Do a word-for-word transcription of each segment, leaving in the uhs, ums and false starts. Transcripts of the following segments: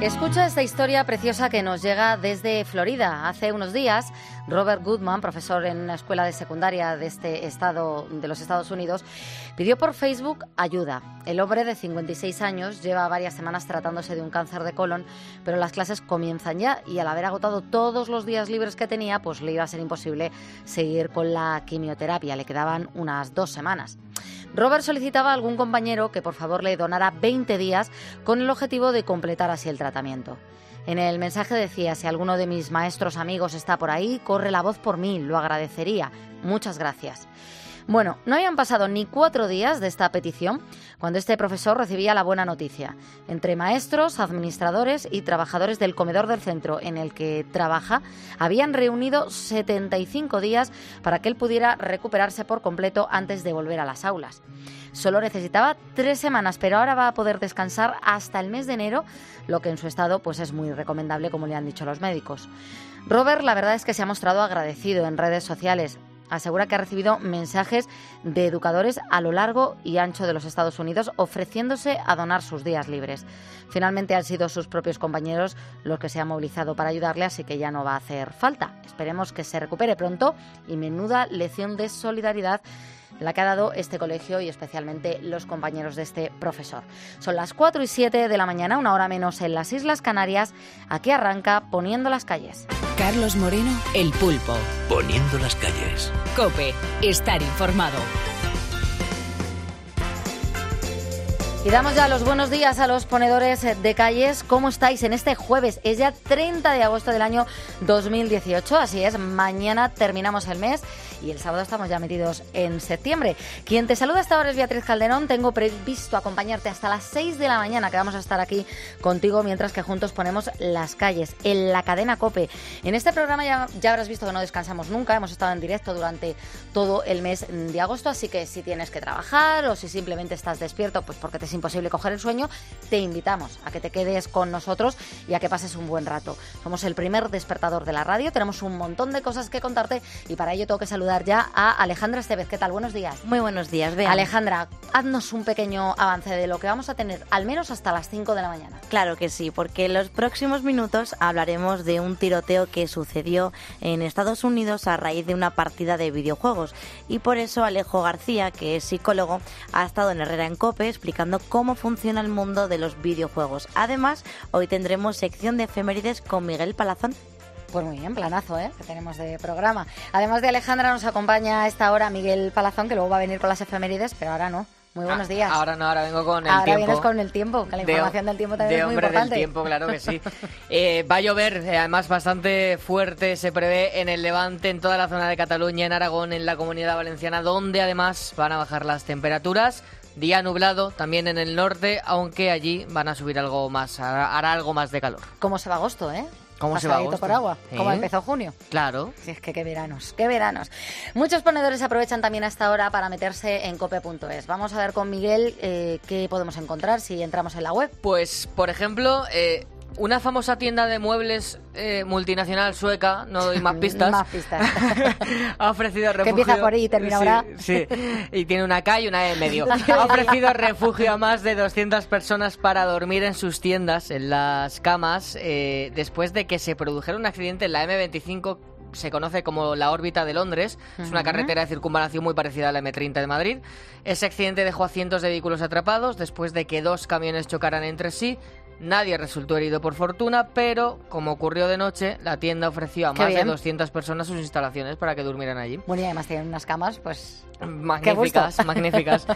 Escucha esta historia preciosa que nos llega desde Florida. Hace unos días, Robert Goodman, profesor en una escuela de secundaria de este estado de los Estados Unidos, pidió por Facebook ayuda. El hombre de cincuenta y seis años lleva varias semanas tratándose de un cáncer de colon, pero las clases comienzan ya y al haber agotado todos los días libres que tenía, pues le iba a ser imposible seguir con la quimioterapia. Le quedaban unas dos semanas. Robert solicitaba a algún compañero que por favor le donara veinte días con el objetivo de completar así el tratamiento. En el mensaje decía: si alguno de mis maestros amigos está por ahí, corre la voz por mí, lo agradecería. Muchas gracias. Bueno, no habían pasado ni cuatro días de esta petición cuando este profesor recibía la buena noticia. Entre maestros, administradores y trabajadores del comedor del centro en el que trabaja, habían reunido setenta y cinco días para que él pudiera recuperarse por completo antes de volver a las aulas. Solo necesitaba tres semanas, pero ahora va a poder descansar hasta el mes de enero, lo que en su estado pues es muy recomendable, como le han dicho los médicos. Robert, la verdad es que se ha mostrado agradecido en redes sociales. Asegura que ha recibido mensajes de educadores a lo largo y ancho de los Estados Unidos ofreciéndose a donar sus días libres. Finalmente han sido sus propios compañeros los que se han movilizado para ayudarle, así que ya no va a hacer falta. Esperemos que se recupere pronto y menuda lección de solidaridad la que ha dado este colegio y especialmente los compañeros de este profesor. Son las cuatro y siete de la mañana, una hora menos en las Islas Canarias. Aquí arranca Poniendo las calles. Carlos Moreno, El Pulpo. Poniendo las calles. COPE, estar informado. Y damos ya los buenos días a los ponedores de calles. ¿Cómo estáis en este jueves? Es ya treinta de agosto del año dos mil dieciocho, así es, mañana terminamos el mes y el sábado estamos ya metidos en septiembre. Quien te saluda hasta ahora es Beatriz Calderón. Tengo previsto acompañarte hasta las seis de la mañana, que vamos a estar aquí contigo mientras que juntos ponemos las calles en la cadena COPE. En este programa ya, ya habrás visto que no descansamos nunca, hemos estado en directo durante todo el mes de agosto, así que si tienes que trabajar o si simplemente estás despierto, pues porque te imposible coger el sueño, te invitamos a que te quedes con nosotros y a que pases un buen rato. Somos el primer despertador de la radio, tenemos un montón de cosas que contarte y para ello tengo que saludar ya a Alejandra Estevez. ¿Qué tal? Buenos días. Muy buenos días, Bea. Alejandra, haznos un pequeño avance de lo que vamos a tener al menos hasta las cinco de la mañana. Claro que sí, porque en los próximos minutos hablaremos de un tiroteo que sucedió en Estados Unidos a raíz de una partida de videojuegos y por eso Alejo García, que es psicólogo, ha estado en Herrera en COPE explicando cómo funciona el mundo de los videojuegos. Además, hoy tendremos sección de efemérides con Miguel Palazón. Pues muy bien, planazo, ¿eh?, que tenemos de programa. Además de Alejandra, nos acompaña a esta hora Miguel Palazón, que luego va a venir con las efemérides, pero ahora no. Muy buenos días. Ah, ahora no, ahora vengo con el ahora tiempo. Ahora vienes con el tiempo, que la información de, del tiempo también de es muy hombre importante. Del tiempo, claro que sí. eh, va a llover, eh, además bastante fuerte, se prevé en el Levante, en toda la zona de Cataluña, en Aragón, en la Comunidad Valenciana, donde además van a bajar las temperaturas. Día nublado también en el norte, aunque allí van a subir algo más, hará, hará algo más de calor. ¿Cómo se va agosto, eh? ¿Cómo se va agosto? por agua, ¿Eh? como empezó junio. Claro. Si es que qué veranos, qué veranos. Muchos ponedores aprovechan también a esta hora para meterse en cope punto es. Vamos a ver con Miguel eh, qué podemos encontrar si entramos en la web. Pues, por ejemplo, eh, una famosa tienda de muebles eh, multinacional sueca, no doy más pistas, más pistas. ha ofrecido refugio. Que empieza por ahí y termina ahora. Sí, sí, y tiene una K y una E en medio. Ha ofrecido refugio a más de doscientas personas para dormir en sus tiendas, en las camas, eh, después de que se produjera un accidente en la eme veinticinco. Se conoce como la órbita de Londres. Es una carretera de circunvalación muy parecida a la eme treinta de Madrid. Ese accidente dejó a cientos de vehículos atrapados después de que dos camiones chocaran entre sí. Nadie resultó herido por fortuna, pero como ocurrió de noche, la tienda ofreció a Qué más bien. de doscientas personas sus instalaciones para que durmieran allí. Bueno, y además tienen unas camas, pues... Magníficas, magníficas.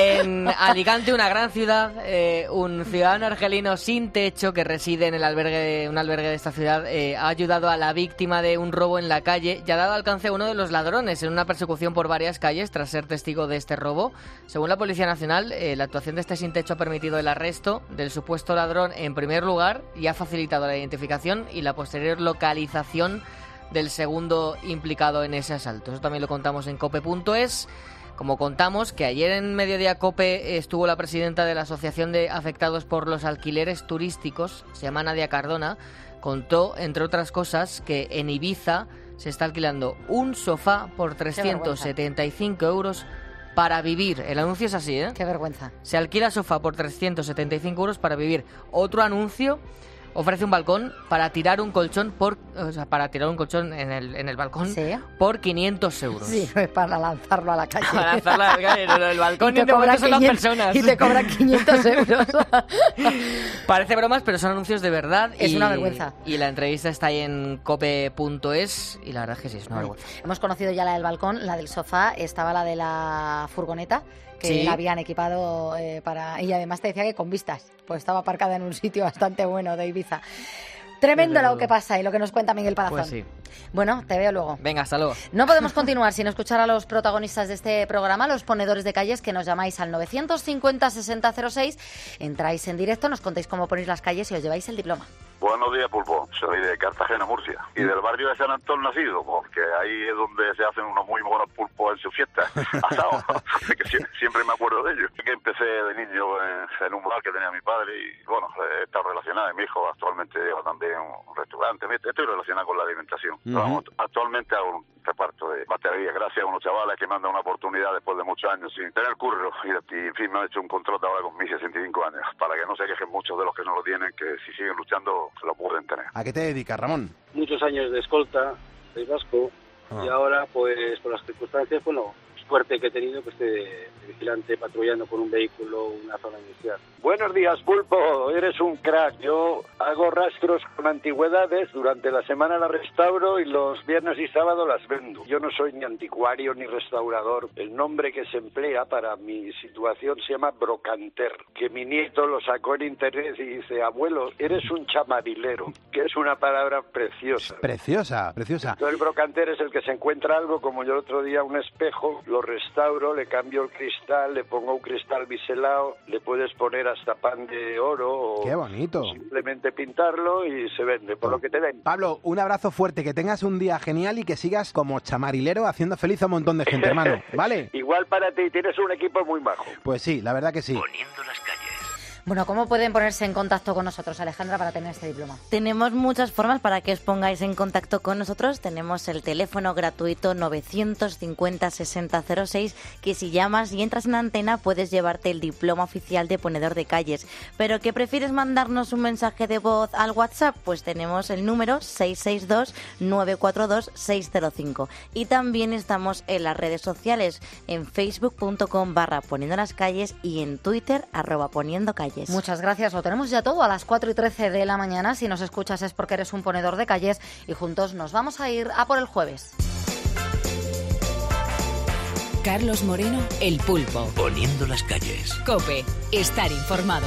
En Alicante, una gran ciudad, eh, un ciudadano argelino sin techo que reside en el albergue, un albergue de esta ciudad, eh, ha ayudado a la víctima de un robo en la calle y ha dado alcance a uno de los ladrones en una persecución por varias calles tras ser testigo de este robo. Según la Policía Nacional, eh, la actuación de este sin techo ha permitido el arresto del supuesto ladrón en primer lugar y ha facilitado la identificación y la posterior localización del segundo implicado en ese asalto. Eso también lo contamos en cope punto es. Como contamos que ayer en Mediodía Cope estuvo la presidenta de la Asociación de Afectados por los Alquileres Turísticos, se llama Nadia Cardona, contó, entre otras cosas, que en Ibiza se está alquilando un sofá por trescientos setenta y cinco euros para vivir. El anuncio es así, ¿eh? Qué vergüenza. Se alquila sofá por trescientos setenta y cinco euros para vivir. Otro anuncio... ofrece un balcón para tirar un colchón por, o sea, para tirar un colchón en el, en el balcón ¿Sí? por quinientos euros. Sí, para lanzarlo a la calle. Para lanzarlo a la calle, no, no, el balcón y, y te cobran son las personas. Y te cobran quinientos euros. Parece bromas, pero son anuncios de verdad. Es y, una vergüenza. Y la entrevista está ahí en cope punto es y la verdad es que sí, es una vergüenza. Hemos conocido ya la del balcón, la del sofá, estaba la de la furgoneta, que sí. la habían equipado eh, para... Y además te decía que con vistas, pues estaba aparcada en un sitio bastante bueno de Ibiza. Tremendo lo que pasa y lo que nos cuenta Miguel Palazón. Pues sí. Bueno, te veo luego. Venga, hasta luego. No podemos continuar sin escuchar a los protagonistas de este programa, los ponedores de calles, que nos llamáis al novecientos cincuenta sesenta cero seis. Entráis en directo, nos contáis cómo ponéis las calles y os lleváis el diploma. Buenos días, Pulpo. Soy de Cartagena, Murcia. Y del barrio de San Antón nacido, porque ahí es donde se hacen unos muy buenos pulpos en su fiesta. Asado. Que siempre me acuerdo de ellos. Que empecé de niño en, en un bar que tenía mi padre y, bueno, he estado relacionado. Mi hijo actualmente lleva también un restaurante. Estoy relacionado con la alimentación. Uh-huh. Vamos, actualmente hago un reparto de baterías gracias a unos chavales que me han dado una oportunidad después de muchos años sin tener curro. Y, y en fin, me han hecho un contrato ahora con mis sesenta y cinco años. Para que no se quejen muchos de los que no lo tienen, que si siguen luchando lo pueden tener. ¿A qué te dedicas, Ramón? Muchos años de escolta, soy vasco, ah. y ahora, pues, por las circunstancias, bueno, suerte que he tenido, pues, de, de vigilante patrullando con un vehículo, una zona inicial. Buenos días, Pulpo, eres un crack. Yo hago rastros con antigüedades, durante la semana las restauro y los viernes y sábados las vendo. Yo no soy ni anticuario ni restaurador. El nombre que se emplea para mi situación se llama brocanter, que mi nieto lo sacó en internet y dice, abuelo, eres un chamarilero, que es una palabra preciosa. Preciosa, preciosa. Entonces el brocanter es el que se encuentra algo, como yo el otro día un espejo, lo restauro, le cambio el cristal, le pongo un cristal biselado, le puedes poner hasta pan de oro o ¡qué bonito! Simplemente pintarlo y se vende, por lo que te den. Pablo, un abrazo fuerte, que tengas un día genial y que sigas como chamarilero haciendo feliz a un montón de gente, hermano, ¿vale? Igual para ti, tienes un equipo muy majo. Pues sí, la verdad que sí. Poniendo las calles. Bueno, ¿cómo pueden ponerse en contacto con nosotros, Alejandra, para tener este diploma? Tenemos muchas formas para que os pongáis en contacto con nosotros. Tenemos el teléfono gratuito novecientos cincuenta sesenta cero seis, que si llamas y entras en antena puedes llevarte el diploma oficial de ponedor de calles. ¿Pero qué prefieres mandarnos un mensaje de voz al WhatsApp? Pues tenemos el número seis seis dos nueve cuatro dos seis cero cinco. Y también estamos en las redes sociales, en facebook punto com barra poniendo las calles y en Twitter arroba poniendo calles. Muchas gracias, lo tenemos ya todo a las cuatro y trece de la mañana. Si nos escuchas es porque eres un ponedor de calles y juntos nos vamos a ir a por el jueves. Carlos Moreno, El Pulpo. Poniendo las calles. COPE, estar informado.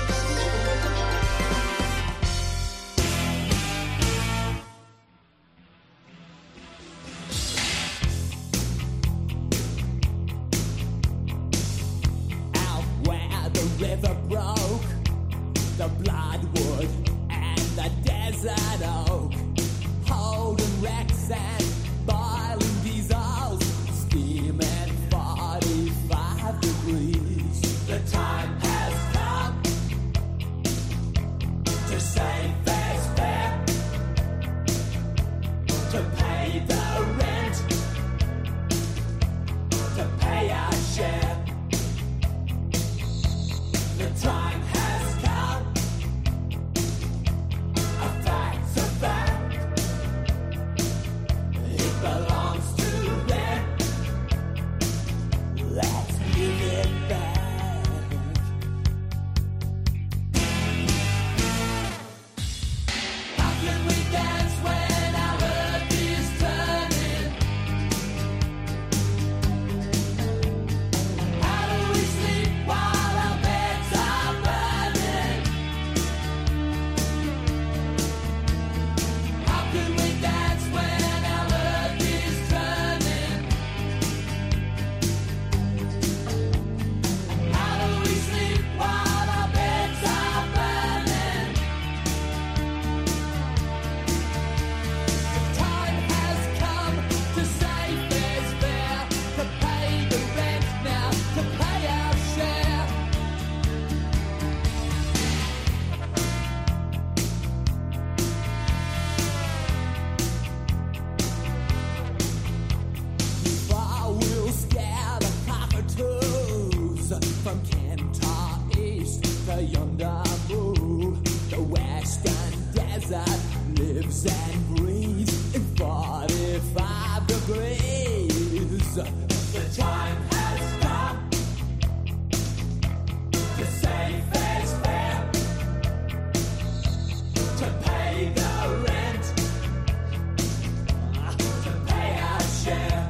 River broke, the bloodwood and the desert oak, holding wrecks and boiling diesels, steaming forty-five degrees. The time has come to save fair's fair, to pay the rent, to pay our share. The time has come. A fact's a fact. It belongs to them. Let's give it back. How can we dance when our earth is turning? How do we sleep while our beds are burning? How can we dance when our earth is turning? How do we sleep while our beds are burning? The time has come to save fair's fair, to pay the rent now, to pay our share. Far will scare the cockatoos from Kentar East, the yonder move, the western that lives and breathes in forty-five degrees. The time has come to say fair's fair, to pay the rent, to pay our share.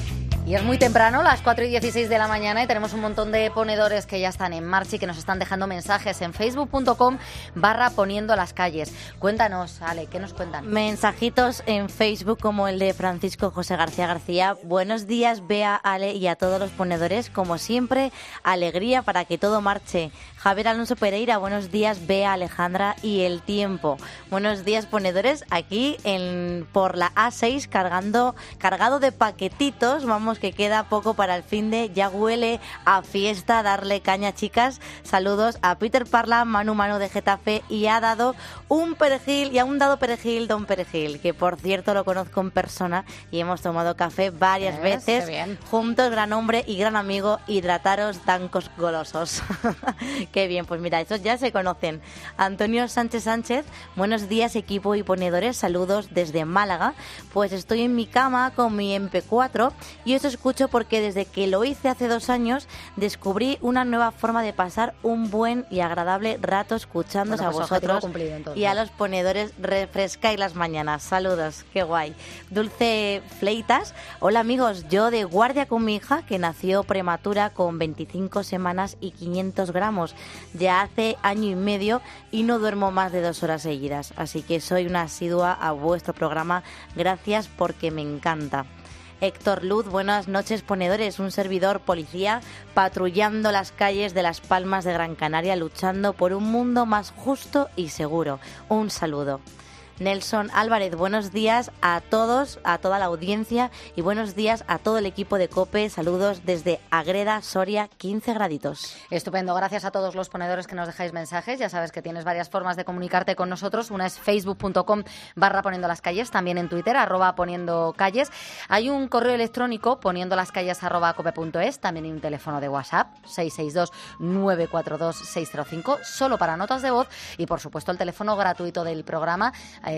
Y es muy temprano, las cuatro y dieciséis de la mañana, y tenemos un montón de ponedores que ya están en marcha y que nos están dejando mensajes en facebook punto com barra poniendo las calles. Cuéntanos, Ale, ¿qué nos cuentan? Mensajitos en Facebook como el de Francisco José García García. Buenos días, Bea, Ale y a todos los ponedores. Como siempre, alegría para que todo marche. Javier Alonso Pereira, buenos días, Bea, Alejandra y el tiempo. Buenos días, ponedores, aquí en por la A seis cargando cargado de paquetitos. Vamos, que queda poco para el fin de, ya huele a fiesta, darle caña, chicas. Saludos a Peter Parla, Manu Manu de Getafe, y ha dado un perejil, y ha un dado perejil Don Perejil, que por cierto lo conozco en persona y hemos tomado café varias ¿Ves? veces Qué bien. juntos, gran hombre y gran amigo. Hidrataros, tancos golosos. Qué bien, pues mira, estos ya se conocen. Antonio Sánchez Sánchez, buenos días equipo y ponedores, saludos desde Málaga. Pues estoy en mi cama con mi eme pe cuatro y os escucho porque desde que lo hice hace dos años descubrí una nueva forma de pasar un buen y agradable rato escuchándoos Bueno, a pues objetivo vosotros cumplido, entonces. y a los ponedores. Refrescáis las mañanas. Saludos, qué guay. Dulce Fleitas, hola amigos, yo de guardia con mi hija que nació prematura con veinticinco semanas y quinientos gramos. Ya hace año y medio y no duermo más de dos horas seguidas, así que soy una asidua a vuestro programa. Gracias porque me encanta. Héctor Luz, buenas noches ponedores, un servidor policía patrullando las calles de Las Palmas de Gran Canaria luchando por un mundo más justo y seguro. Un saludo. Nelson Álvarez, buenos días a todos, a toda la audiencia y buenos días a todo el equipo de COPE. Saludos desde Agreda, Soria, quince graditos. Estupendo, gracias a todos los ponedores que nos dejáis mensajes. Ya sabes que tienes varias formas de comunicarte con nosotros. Una es facebook punto com barra poniendo las calles, también en Twitter, arroba poniendo calles. Hay un correo electrónico, poniendo las calles arroba cope punto es, también hay un teléfono de WhatsApp, seis seis dos, nueve cuatro dos, seis cero cinco, solo para notas de voz, y por supuesto el teléfono gratuito del programa,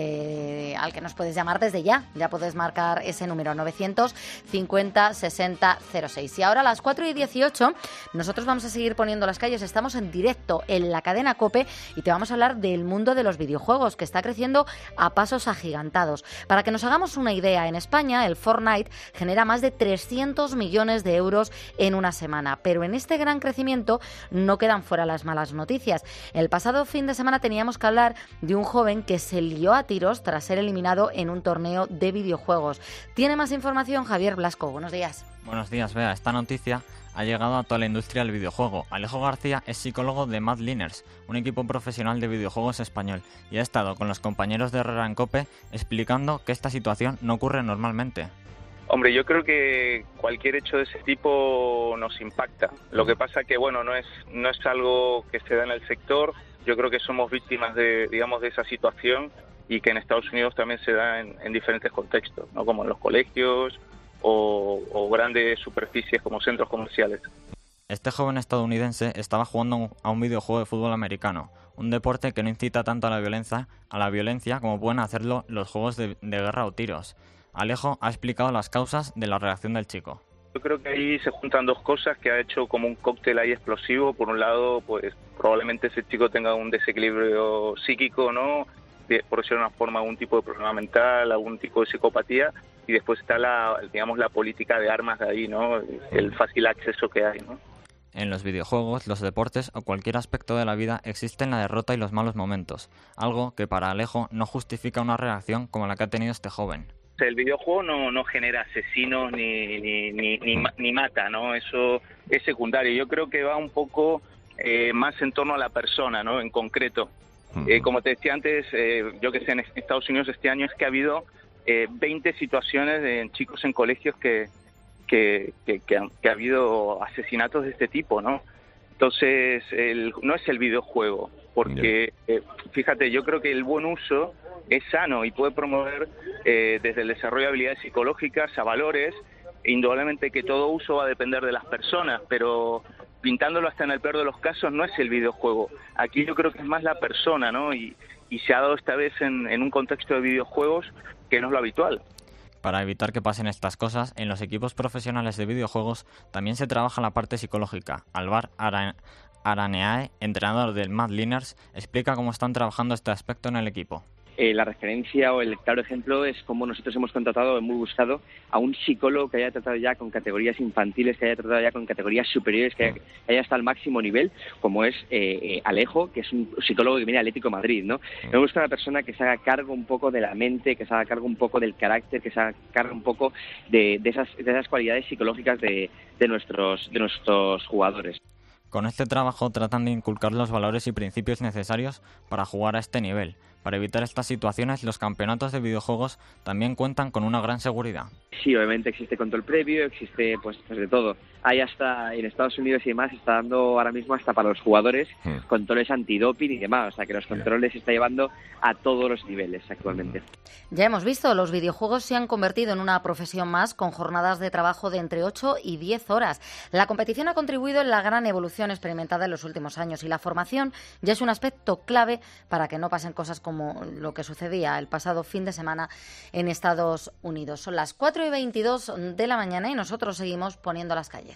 Eh, al que nos puedes llamar desde ya. Ya puedes marcar ese número, novecientos cincuenta sesenta cero seis. Y ahora a las cuatro y dieciocho nosotros vamos a seguir poniendo las calles. Estamos en directo en la cadena COPE y te vamos a hablar del mundo de los videojuegos, que está creciendo a pasos agigantados. Para que nos hagamos una idea, en España el Fortnite genera más de trescientos millones de euros en una semana, pero en este gran crecimiento no quedan fuera las malas noticias. El pasado fin de semana teníamos que hablar de un joven que se lió a tiros tras ser eliminado en un torneo de videojuegos. Tiene más información Javier Blasco. Buenos días. Buenos días, Bea. Esta noticia ha llegado a toda la industria del videojuego. Alejo García es psicólogo de Mad Liners, un equipo profesional de videojuegos español, y ha estado con los compañeros de Herrera en COPE explicando que esta situación no ocurre normalmente. Hombre, yo creo que cualquier hecho de ese tipo nos impacta. Lo que pasa que, bueno, no es no es algo que se da en el sector. Yo creo que somos víctimas de, digamos, de esa situación, y que en Estados Unidos también se da en, en diferentes contextos, ¿no? Como en los colegios o, o grandes superficies como centros comerciales. Este joven estadounidense estaba jugando a un videojuego de fútbol americano, un deporte que no incita tanto a la violencia, a la violencia como pueden hacerlo los juegos de, de guerra o tiros. Alejo ha explicado las causas de la reacción del chico. Yo creo que ahí se juntan dos cosas que ha hecho como un cóctel ahí explosivo. Por un lado, pues probablemente ese chico tenga un desequilibrio psíquico, ¿no? Por decirlo de una forma, algún tipo de problema mental, algún tipo de psicopatía, y después está la, digamos, la política de armas de ahí, ¿no? El fácil acceso que hay, ¿no? En los videojuegos, los deportes o cualquier aspecto de la vida existen la derrota y los malos momentos, algo que para Alejo no justifica una reacción como la que ha tenido este joven. El videojuego no, no genera asesinos ni, ni, ni, ni, ni mata, ¿no? Eso es secundario. Yo creo que va un poco eh, más en torno a la persona, ¿no? En concreto. Eh, como te decía antes, eh, yo que sé, en Estados Unidos este año es que ha habido eh, veinte situaciones de chicos en colegios que, que, que, que, han, que ha habido asesinatos de este tipo, ¿no? Entonces, el, no es el videojuego, porque, eh, fíjate, yo creo que el buen uso es sano y puede promover eh, desde el desarrollo de habilidades psicológicas a valores. Indudablemente que todo uso va a depender de las personas, pero pintándolo hasta en el peor de los casos, no es el videojuego. Aquí yo creo que es más la persona, ¿no? Y, y se ha dado esta vez en, en un contexto de videojuegos que no es lo habitual. Para evitar que pasen estas cosas, en los equipos profesionales de videojuegos también se trabaja la parte psicológica. Alvar Ara- Araneae, entrenador del Mad Liners, explica cómo están trabajando este aspecto en el equipo. Eh, la referencia o el claro ejemplo es cómo nosotros hemos contratado, hemos buscado a un psicólogo que haya tratado ya con categorías infantiles, que haya tratado ya con categorías superiores, que haya, que haya hasta al máximo nivel, como es eh, eh, Alejo, que es un psicólogo que viene del Atlético de Madrid, ¿no? Hemos buscado una persona que se haga cargo un poco de la mente, que se haga cargo un poco del carácter, que se haga cargo un poco de, de, esas, de esas cualidades psicológicas de, de, nuestros, de nuestros jugadores. Con este trabajo tratan de inculcar los valores y principios necesarios para jugar a este nivel. Para evitar estas situaciones, los campeonatos de videojuegos también cuentan con una gran seguridad. Sí, obviamente existe control previo, existe pues, pues de todo. Hay hasta, en Estados Unidos y demás, está dando ahora mismo hasta para los jugadores hmm. controles antidoping y demás. O sea, que los controles se está llevando a todos los niveles actualmente. Ya hemos visto, los videojuegos se han convertido en una profesión más con jornadas de trabajo de entre ocho y diez horas. La competición ha contribuido en la gran evolución experimentada en los últimos años y la formación ya es un aspecto clave para que no pasen cosas como lo que sucedía el pasado fin de semana en Estados Unidos. Son las cuatro y veintidós de la mañana y nosotros seguimos poniendo las calles.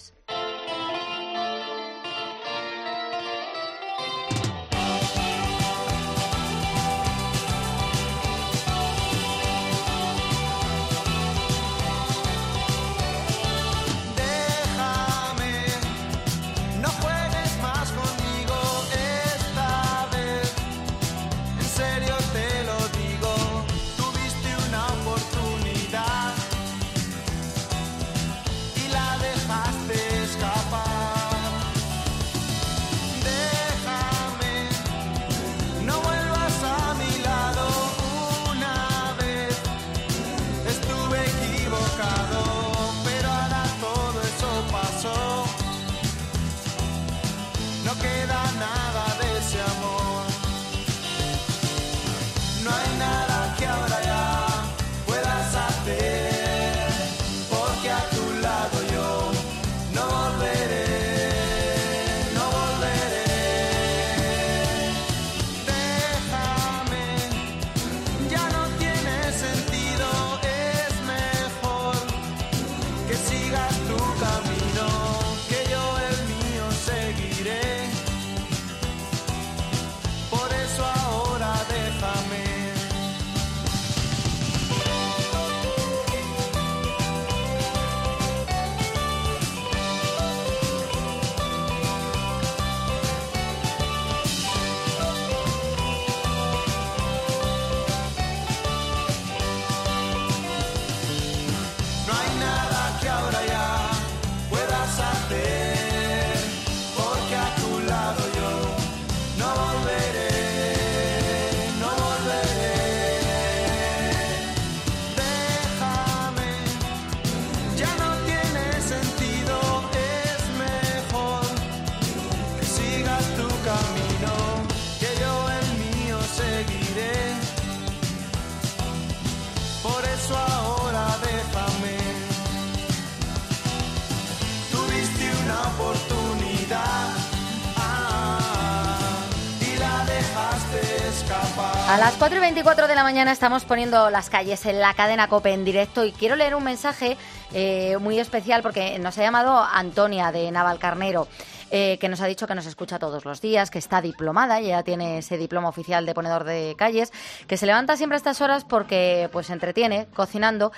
A las cuatro y veinticuatro de la mañana estamos poniendo las calles en la cadena COPE en directo y quiero leer un mensaje eh, muy especial porque nos ha llamado Antonia de Navalcarnero. Eh, que nos ha dicho que nos escucha todos los días, que está diplomada, y ya tiene ese diploma oficial de ponedor de calles, que se levanta siempre a estas horas porque pues se entretiene cocinando,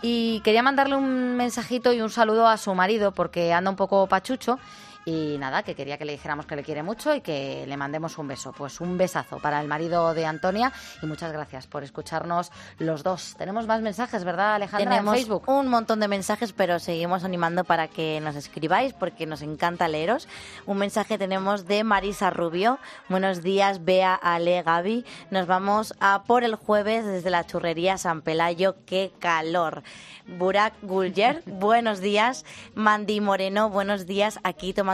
y quería mandarle un mensajito y un saludo a su marido porque anda un poco pachucho. Y nada, que quería que le dijéramos que le quiere mucho y que le mandemos un beso. Pues un besazo para el marido de Antonia y muchas gracias por escucharnos los dos. Tenemos más mensajes, ¿verdad, Alejandra? Tenemos en Facebook un montón de mensajes, pero seguimos animando para que nos escribáis porque nos encanta leeros. Un mensaje tenemos de Marisa Rubio. Buenos días, Bea, Ale, Gaby. Nos vamos a por el jueves desde la churrería San Pelayo. ¡Qué calor! Burak Gulger, buenos días. Mandy Moreno, buenos días. Aquí tomando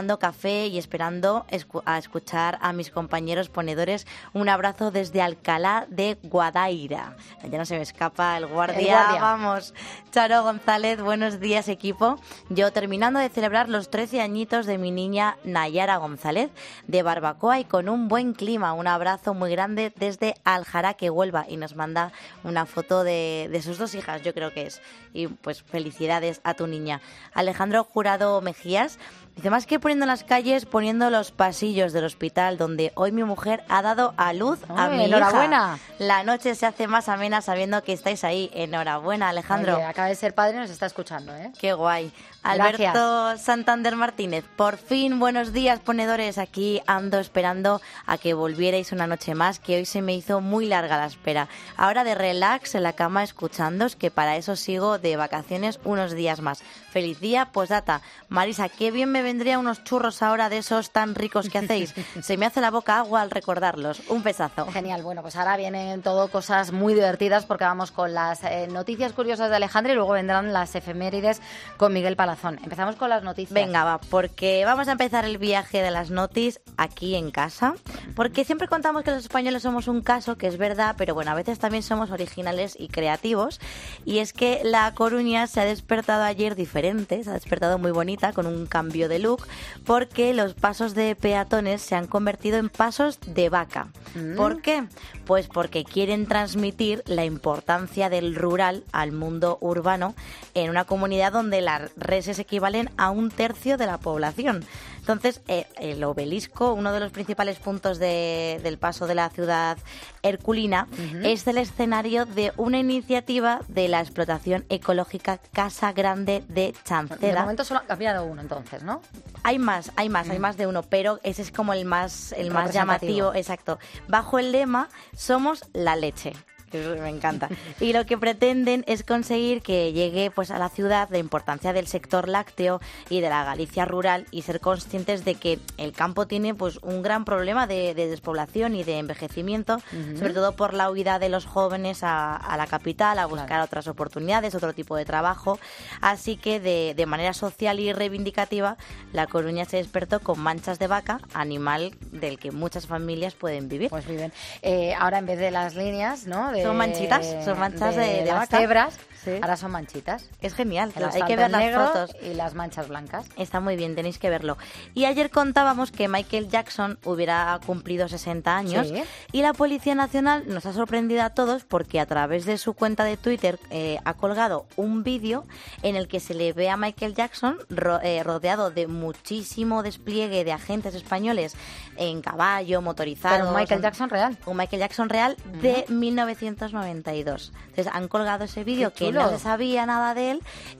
tomando café y esperando escu- a escuchar a mis compañeros ponedores. Un abrazo desde Alcalá de Guadaira. Ya no se me escapa el guardia. El guardia. Vamos. Charo González, buenos días, equipo. Yo terminando de celebrar los trece añitos de mi niña Nayara González, de barbacoa y con un buen clima. Un abrazo muy grande desde Aljaraque, Huelva. Y nos manda una foto de, de sus dos hijas, yo creo que es. Y pues felicidades a tu niña. Alejandro Jurado Mejías dice, más que poniendo las calles, poniendo los pasillos del hospital donde hoy mi mujer ha dado a luz a Ay, mi enhorabuena. hija. La noche se hace más amena sabiendo que estáis ahí. Enhorabuena, Alejandro. Oye, acaba de ser padre y nos está escuchando, ¿eh? Qué guay. Gracias. Alberto Santander Martínez, por fin, buenos días, ponedores. Aquí ando esperando a que volvierais una noche más, que hoy se me hizo muy larga la espera. Ahora de relax en la cama escuchándoos, que para eso sigo de vacaciones unos días más. Feliz día, postdata. Marisa, qué bien me vendría unos churros ahora de esos tan ricos que hacéis. Se me hace la boca agua al recordarlos. Un besazo. Genial, bueno, pues ahora vienen todo cosas muy divertidas porque vamos con las eh, noticias curiosas de Alejandra y luego vendrán las efemérides con Miguel Palazón. Empezamos con las noticias. Venga, va, porque vamos a empezar el viaje de las notis aquí en casa, porque siempre contamos que los españoles somos un caso, que es verdad, pero bueno, a veces también somos originales y creativos, y es que La Coruña se ha despertado ayer diferente, se ha despertado muy bonita, con un cambio de look, porque los pasos de peatones se han convertido en pasos de vaca. Mm. ¿Por qué? Pues porque quieren transmitir la importancia del rural al mundo urbano en una comunidad donde las reses equivalen a un tercio de la población. Entonces, eh, el obelisco, uno de los principales puntos de, del paso de la ciudad herculina, uh-huh. es el escenario de una iniciativa de la explotación ecológica Casa Grande de Chanceda. De momento solo ha cambiado uno, entonces, ¿no? Hay más, hay más, mm. hay más de uno, pero ese es como el más, el más llamativo, exacto. Bajo el lema, somos la leche. Me encanta. Y lo que pretenden es conseguir que llegue pues a la ciudad la importancia del sector lácteo y de la Galicia rural y ser conscientes de que el campo tiene pues un gran problema de, de despoblación y de envejecimiento, uh-huh. sobre todo por la huida de los jóvenes a, a la capital, a buscar claro. otras oportunidades, otro tipo de trabajo. Así que de, de manera social y reivindicativa, La Coruña se despertó con manchas de vaca, animal del que muchas familias pueden vivir. Pues viven. Eh, ahora en vez de las líneas, ¿no? De, son manchitas, son manchas de, de, de las vaca. cebras, sí. Ahora son manchitas. Es genial, el hay que ver las fotos. Y las manchas blancas. Está muy bien, tenéis que verlo. Y ayer contábamos que Michael Jackson hubiera cumplido sesenta años, sí. y la Policía Nacional nos ha sorprendido a todos porque a través de su cuenta de Twitter eh, ha colgado un vídeo en el que se le ve a Michael Jackson ro- eh, rodeado de muchísimo despliegue de agentes españoles en caballo, motorizados. Pero un Michael Jackson real. Un Michael Jackson real uh-huh. de mil novecientos noventa y dos. Entonces han colgado ese vídeo que no se sabía nada de él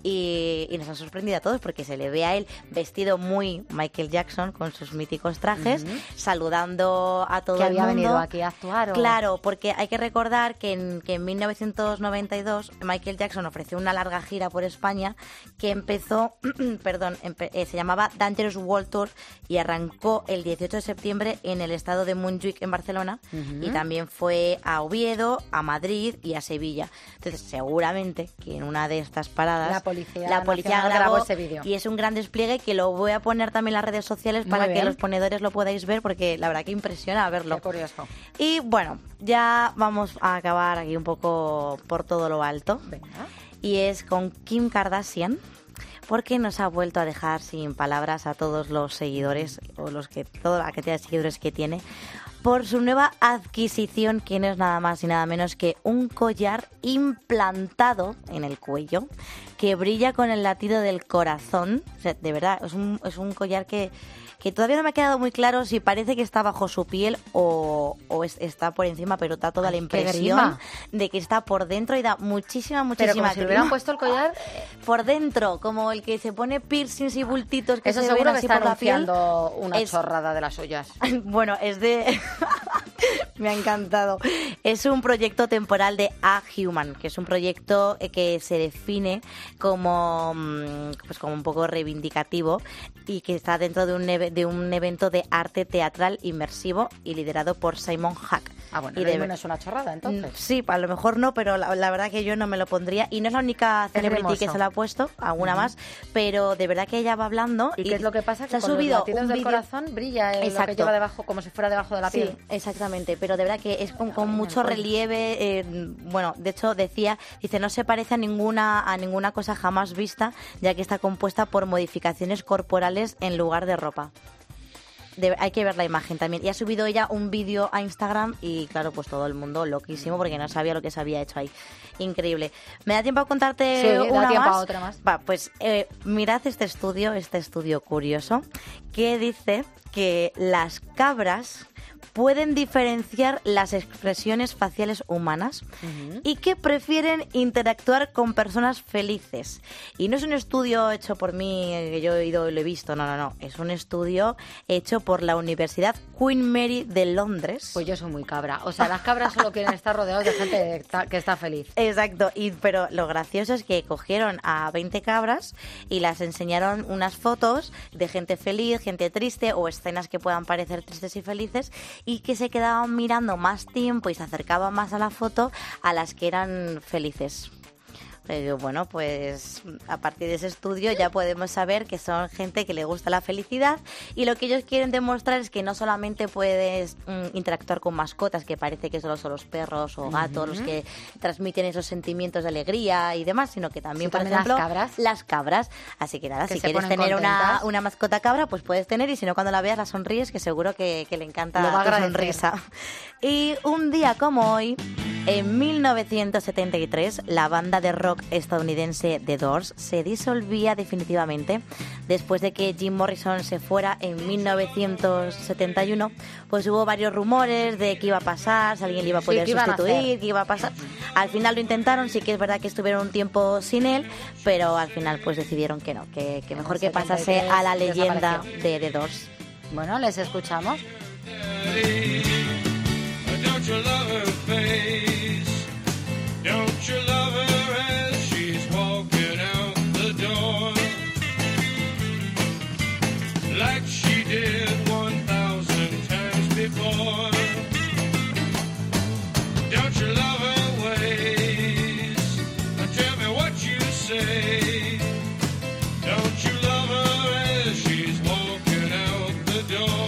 y, y nos ha sorprendido a todos porque se le ve a él vestido muy Michael Jackson con sus míticos trajes, uh-huh. saludando a todo que el había mundo. venido aquí a actuar. ¿O? Claro, porque hay que recordar que en, que en mil novecientos noventa y dos Michael Jackson ofreció una larga gira por España que empezó, perdón, empe- eh, se llamaba Dangerous World Tour y arrancó el dieciocho de septiembre en el estado de Montjuic en Barcelona uh-huh. y también fue a Oviedo, a Madrid y a Sevilla. Entonces, seguramente que en una de estas paradas la policía, la policía grabó, grabó ese vídeo. Y es un gran despliegue que lo voy a poner también en las redes sociales para que los ponedores lo podáis ver porque la verdad que impresiona verlo. Qué curioso. Y bueno, ya vamos a acabar aquí un poco por todo lo alto. Venga. Y es con Kim Kardashian, porque nos ha vuelto a dejar sin palabras a todos los seguidores o los que toda la cantidad de seguidores que tiene por su nueva adquisición, que no es nada más y nada menos que un collar implantado en el cuello que brilla con el latido del corazón. O sea, de verdad, es un, es un collar que, que todavía no me ha quedado muy claro si parece que está bajo su piel o, o es, está por encima, pero da toda Ay, la impresión de que está por dentro y da muchísima, muchísima Pero como si le hubieran puesto el collar por dentro, como el que se pone piercings y bultitos que eso se seguro ven que así está por la piel. anunciando una Es- chorrada de las suyas. Bueno, es de... Me ha encantado. Es un proyecto temporal de A Human, que es un proyecto que se define como, pues como un poco reivindicativo y que está dentro de un, de un evento de arte teatral inmersivo y liderado por Simon Hack. Ah, bueno, y de... de... no es una chorrada, entonces. Sí, a lo mejor no, pero la, la verdad que yo no me lo pondría. Y no es la única celebrity que se lo ha puesto, alguna uh-huh. más, pero de verdad que ella va hablando. ¿Y, y qué es lo que pasa? Que se ha con subido los latidos un del vídeo... corazón brilla el, lo que lleva debajo, como si fuera debajo de la piel. Sí, exactamente, pero de verdad que es con, con mucho relieve. Eh, bueno, de hecho decía, dice, no se parece a ninguna, a ninguna cosa jamás vista, ya que está compuesta por modificaciones corporales en lugar de ropa. De, hay que ver la imagen también. Y ha subido ella un vídeo a Instagram y claro, pues todo el mundo loquísimo porque no sabía lo que se había hecho ahí. Increíble. ¿Me da tiempo a contarte sí, una da tiempo más? A otra más. Va, pues eh, mirad este estudio, este estudio curioso, que dice que las cabras pueden diferenciar las expresiones faciales humanas uh-huh. y que prefieren interactuar con personas felices. Y no es un estudio hecho por mí, que yo he ido y lo he visto, no, no, no. Es un estudio hecho por la Universidad Queen Mary de Londres. Pues yo soy muy cabra. O sea, las cabras solo quieren estar rodeados de gente que está, que está feliz. Exacto. Y, pero lo gracioso es que cogieron a veinte cabras y las enseñaron unas fotos de gente feliz, gente triste o escenas que puedan parecer tristes y felices, y que se quedaban mirando más tiempo y se acercaban más a la foto a las que eran felices. Pero bueno, pues a partir de ese estudio ya podemos saber que son gente que le gusta la felicidad y lo que ellos quieren demostrar es que no solamente puedes mm, interactuar con mascotas, que parece que solo son los perros o gatos uh-huh. los que transmiten esos sentimientos de alegría y demás, sino que también, sí, por también ejemplo, las cabras. las cabras. Así que nada, que si quieres tener una, una mascota cabra, pues puedes tener, y si no, cuando la veas la sonríes, que seguro que, que le encanta tu sonrisa. Y un día como hoy, en mil novecientos setenta y tres, la banda de rock estadounidense The Doors se disolvía definitivamente después de que Jim Morrison se fuera en mil novecientos setenta y uno. Pues hubo varios rumores de qué iba a pasar, si alguien le iba a poder sí, sustituir, qué iba a pasar. Al final lo intentaron, sí que es verdad que estuvieron un tiempo sin él, pero al final pues decidieron que no, que, que mejor que pasase a la leyenda de The Doors. Bueno, les escuchamos. Don't you love her face? Don't you love her as she's walking out the door? Like she did one thousand times before. Don't you love her ways? Tell me what you say. Don't you love her as she's walking out the door?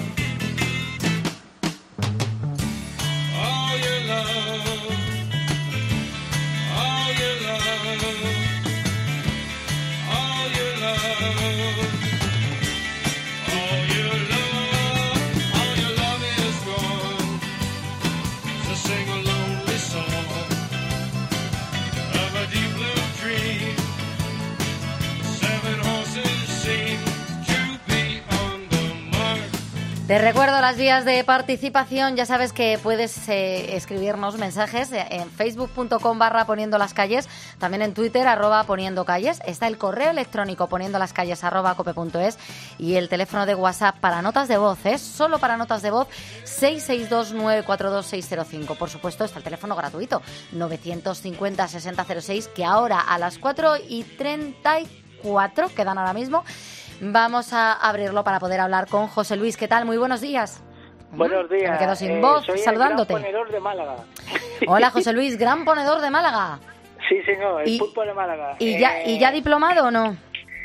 Te recuerdo las vías de participación. Ya sabes que puedes eh, escribirnos mensajes en facebook.com barra poniendo las calles, también en Twitter arroba poniendo calles. Está el correo electrónico poniendo las calles arroba cope punto es y el teléfono de WhatsApp para notas de voz, es ¿eh? solo para notas de voz, seis seis dos nueve cuatro dos seis cero cinco. Por supuesto está el teléfono gratuito novecientos cincuenta sesenta cero seis, que ahora a las cuatro y treinta y cuatro quedan ahora mismo. Vamos a abrirlo para poder hablar con José Luis. ¿Qué tal? Muy buenos días. Buenos días. Me quedo sin eh, voz soy saludándote. El gran ponedor de Málaga. Hola, José Luis, gran ponedor de Málaga. Sí, señor, el y, pulpo de Málaga. ¿Y, eh, ya, ¿Y ya diplomado o no?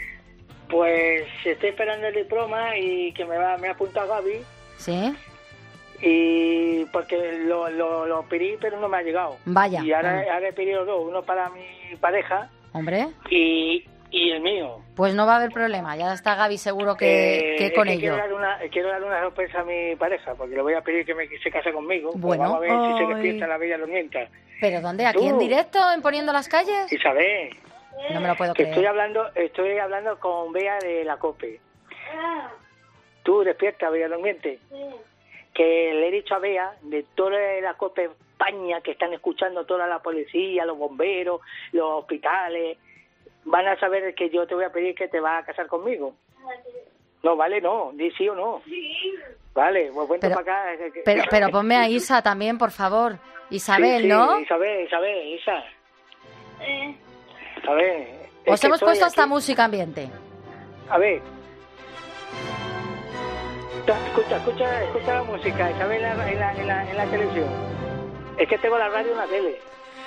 Pues estoy esperando el diploma y que me va me ha apuntado Gaby. Sí. Y porque lo, lo, lo pedí, pero no me ha llegado. Vaya. Y ahora, bueno. ahora he pedido dos, uno para mi pareja. Hombre. Y... y el mío. Pues no va a haber problema, ya está Gaby seguro que, eh, que con es que ello. Quiero dar, una, quiero dar una sorpresa a mi pareja, porque le voy a pedir que me, se case conmigo. Bueno, pues vamos a ver ay. si se despierta la bella durmienta. ¿Pero dónde? ¿Aquí ¿Tú? en directo, en Poniendo las Calles? Isabel. No me lo puedo que creer. Estoy hablando, estoy hablando con Bea de la COPE. Tú despierta, Bella Durmiente. Sí. Que le he dicho a Bea de toda la COPE España que están escuchando toda la policía, los bomberos, los hospitales. Van a saber que yo te voy a pedir que te vas a casar conmigo. No, vale, no, di sí o no. Sí. Vale, pues cuento Pero, para acá. pero, pero ponme a Isa también, por favor. Isabel, Sí, sí, ¿no? Isabel, Isabel, Isa. Eh, A ver. es Os que hemos estoy puesto aquí. hasta música ambiente. A ver. Escucha, escucha, escucha la música, Isabel, en la, en la, en la, en la televisión. Es que tengo la radio en la tele.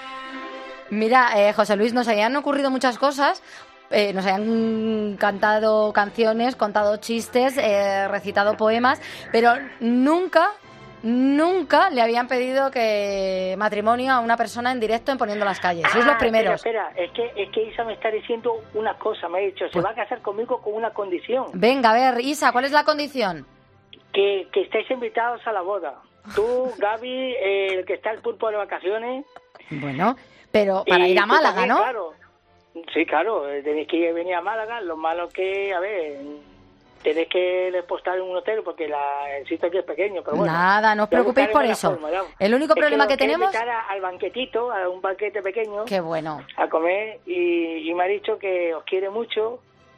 Mira, eh, José Luis, nos habían ocurrido muchas cosas. Eh, nos habían cantado canciones, contado chistes, eh, recitado poemas, pero nunca, nunca le habían pedido que matrimonio a una persona en directo en Poniendo las Calles. Sois los Ah, primeros. Espera, espera, es que, es que Isa me está diciendo una cosa, me ha dicho, se Pues- va a casar conmigo con una condición, Venga, a ver, Isa, ¿cuál es la condición? que, que estáis invitados a la boda. Tú, Gaby, eh, el que está el pulpo de vacaciones. Bueno, pero para y ir a tú Málaga, también, ¿no? Claro. Sí, claro, eh, tenéis que venir a Málaga, lo malo que, a ver, tenéis que postar en un hotel porque la, el sitio aquí es pequeño, pero bueno. Nada, no os ya preocupéis por buscaremos la eso. forma, ya. El único Es problema lo que quiero tenemos... invitar a- al banquetito, a un banquete pequeño, Qué bueno. a comer, y, y me ha dicho que os quiere mucho.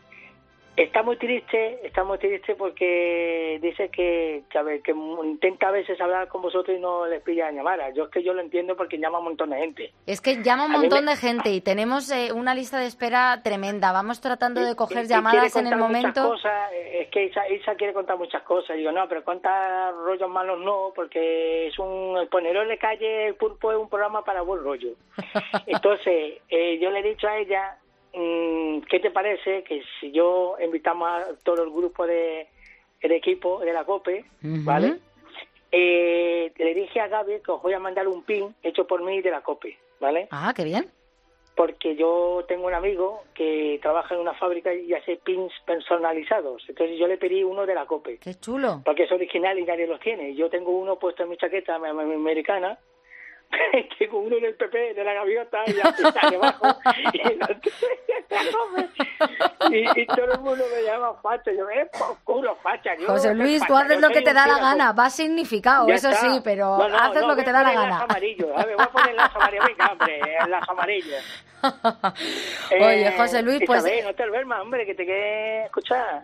Está muy triste, está muy triste porque dice que, que, a ver, que intenta a veces hablar con vosotros y no les pilla llamada. Yo es que yo lo entiendo porque llama un montón de gente. Es que llama un A mí montón me- de gente y tenemos eh, una lista de espera tremenda. Vamos tratando de coger Y- y llamadas quiere en el contar muchas momento. cosas, eh, es que Isa, Isa quiere contar muchas cosas. Digo, no, pero contar rollos malos no, porque es un... El Ponedor de Calle, el Pulpo es un programa para buen rollo. Entonces, eh, yo le he dicho a ella, mm, ¿qué te parece que si yo invitamos a todo el grupo de el equipo de la COPE, Ujú. ¿vale? Eh, le dije a Gaby que os voy a mandar un pin hecho por mí de la COPE, ¿vale? Ah, qué bien. Porque yo tengo un amigo que trabaja en una fábrica y hace pins personalizados. Entonces yo le pedí uno de la COPE. Qué chulo. Porque es original y nadie los tiene. Yo tengo uno puesto en mi chaqueta me- me- americana. Tengo uno del P P, de la gaviota, y la está debajo. Y, el otro de la COPE. y, y todo el mundo me llama facha. Yo, eh, por culo, facha. Yo José no soy Luis, tú facha, haces yo lo que soy te un da la tiraco. gana. Va significado, Ya eso está. sí, pero No, no, haces no, lo que voy te a da la poner gana. Las amarillas, a ver, voy a poner las amarillas, venga, hombre, las amarillas. Oye, Eh, José Luis, pues... Isabel, no te duermas, hombre, que te quede escuchar.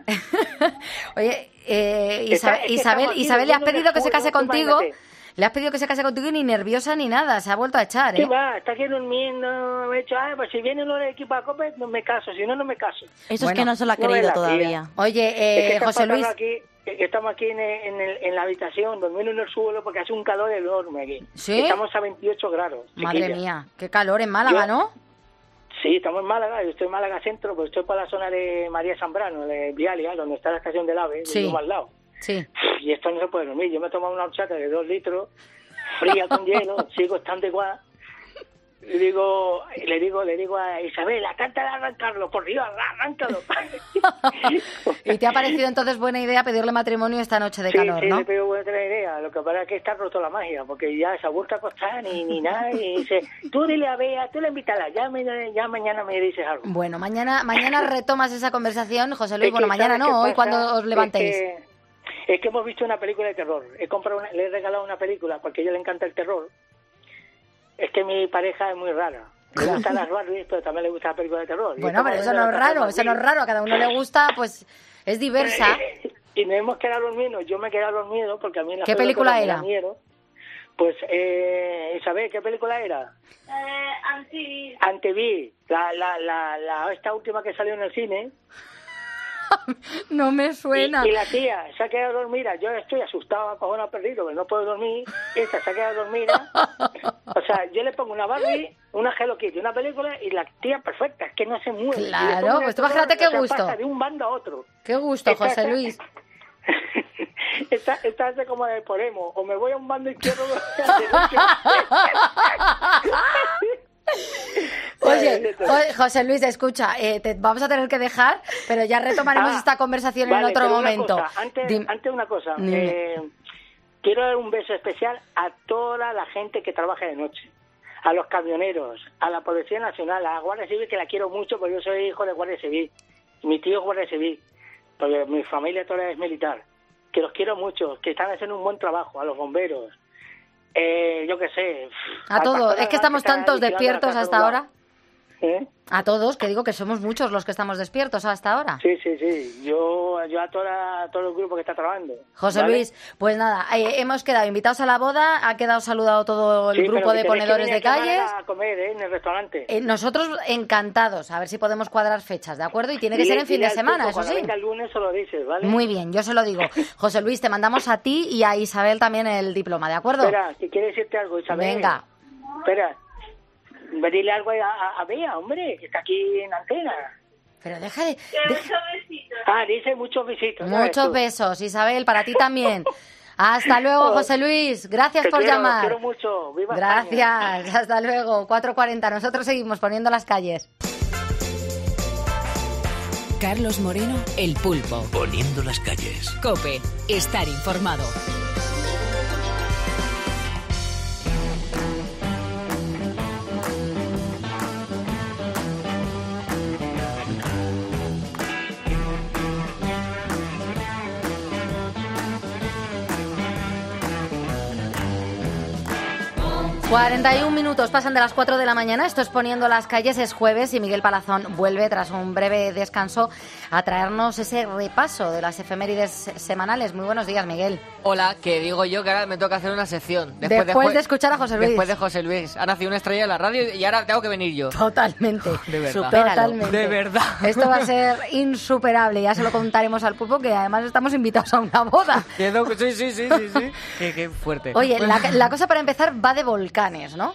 Oye, eh, Está- Isa- es que Isabel, estamos aquí Isabel, le has durmiendo pedido que se después, case tú contigo. imagínate. Le has pedido que se case contigo y ni nerviosa ni nada. Se ha vuelto a echar, ¿Qué ¿eh? va? Está aquí durmiendo, me he dicho, ah, pues si viene uno del equipo a COPE, no me caso, si no, no me caso. Eso es que no se lo ha No me creído la todavía. tía. Oye, Es que eh, está José pasando Luis... Aquí, que estamos aquí en, el- en, el- en la habitación, durmiendo en el suelo, porque hace un calor enorme aquí. ¿Sí? Estamos a veintiocho grados. Madre chiquilla. mía, qué calor en Málaga, Yo- ¿no? Sí, estamos en Málaga, yo estoy en Málaga Centro, pues estoy por la zona de María Zambrano, de Vialia, donde está la estación del AVE, Sí. vivo al lado. Sí. Y esto no se puede dormir. Yo me he tomado una horchata de dos litros, fría con hielo, sigo estando igual. Le digo, le digo, le digo a Isabel, cántale a arrancarlo, por Dios, arráncalo. ¿Y te ha parecido entonces buena idea pedirle matrimonio esta noche de Sí, calor, sí, no? le pido buena idea. Lo que pasa es que está roto la magia, porque ya se ha vuelto a acostar ni, ni nada. Y dice, tú dile a Bea, tú la invítala, ya, me- ya mañana me dices algo. Bueno, mañana mañana retomas esa conversación, José Luis. Es que, Bueno, mañana ¿sabes qué no, hoy pasa? cuando os levantéis. Es que, es que hemos visto una película de terror. He comprado una- le he regalado una película porque a ella le encanta el terror. Es que mi pareja es muy rara. Le gustan las Barbies, pero también le gusta la película de terror. Y Bueno, estamos pero eso viendo no es la raro, eso no es raro. A cada uno le gusta, pues es diversa. Y nos hemos quedado dormidos. Yo me he quedado dormido porque a mí la ¿Qué película era? Pues, eh, Isabel, ¿qué película era? eh, anti... Anteví, la, la, la, la, esta última que salió en el cine. No me suena. Y, y la tía se ha quedado dormida. Yo estoy asustado, cojones perdido, que no puedo dormir. Esta se ha quedado dormida. O sea, yo le pongo una Barbie, una Hello Kitty, una película y la tía perfecta, es que no se mueve. Y le Claro, pongo pues tú una imagínate qué o sea, gusto. pasa de un bando a otro. Qué gusto, Esta- José Luis. Esta, esta hace como de Podemos, o me voy a un bando izquierdo o me voy al derecho. Oye, oye, José Luis, escucha, eh, te vamos a tener que dejar, pero ya retomaremos Ah, esta conversación vale, en otro pero una momento. cosa, antes, Dim- antes una cosa, Dime. eh, quiero dar un beso especial a toda la gente que trabaja de noche, a los camioneros, a la Policía Nacional, a la Guardia Civil, que la quiero mucho porque yo soy hijo de Guardia Civil, mi tío es Guardia Civil, porque mi familia toda es militar, que los quiero mucho, que están haciendo un buen trabajo, a los bomberos, eh, yo qué sé. A todos, es que estamos tantos despiertos hasta ahora. ¿Eh? A todos, que digo que somos muchos los que estamos despiertos hasta ahora. Sí, sí, sí. Yo, yo a, toda, a todo el grupo que está trabajando. José ¿vale? Luis, pues nada, eh, hemos quedado invitados a la boda, ha quedado saludado todo el Sí, grupo pero de que tenéis que ponedores venir de a tomar calles. a comer, ¿eh? En el restaurante. Eh, nosotros encantados, a ver si podemos cuadrar fechas, ¿de acuerdo? Y tiene que Dile- ser en fin dile de al semana, Turco, eso cuando sí. venga el lunes se lo dices, ¿vale? Muy bien, yo se lo digo. José Luis, te mandamos a ti y a Isabel también el diploma, ¿de acuerdo? Espera, que quiere decirte algo, Isabel. Venga. Espera. Dile algo a, a, a Bea, hombre, que está aquí en antena. Pero deja de... Muchos besitos. Ah, dice muchos besitos. ¿sabes Muchos tú? besos, Isabel, para ti también. Hasta luego, José Luis. Gracias Te por quiero, llamar. quiero mucho. Viva España. Gracias, hasta luego. cuatro cuarenta, nosotros seguimos poniendo las calles. Carlos Moreno, El Pulpo. Poniendo las calles. COPE. Estar informado. cuarenta y un minutos pasan de las cuatro de la mañana. Esto es Poniendo las calles, es jueves y Miguel Palazón vuelve tras un breve descanso a traernos ese repaso de las efemérides semanales. Muy buenos días, Miguel. Hola, que digo yo que ahora me toca hacer una sección. Después de, Ju- escuchar a José Luis. Después de José Luis. Ha nacido una estrella en la radio y ahora tengo que venir yo. Totalmente. De verdad. Totalmente. De verdad. Esto va a ser insuperable. Ya se lo contaremos al pulpo, que además estamos invitados a una boda. Quedó- Sí, sí, sí, sí, sí. Qué, qué fuerte. Oye, la, la cosa para empezar va de volcanes, ¿no?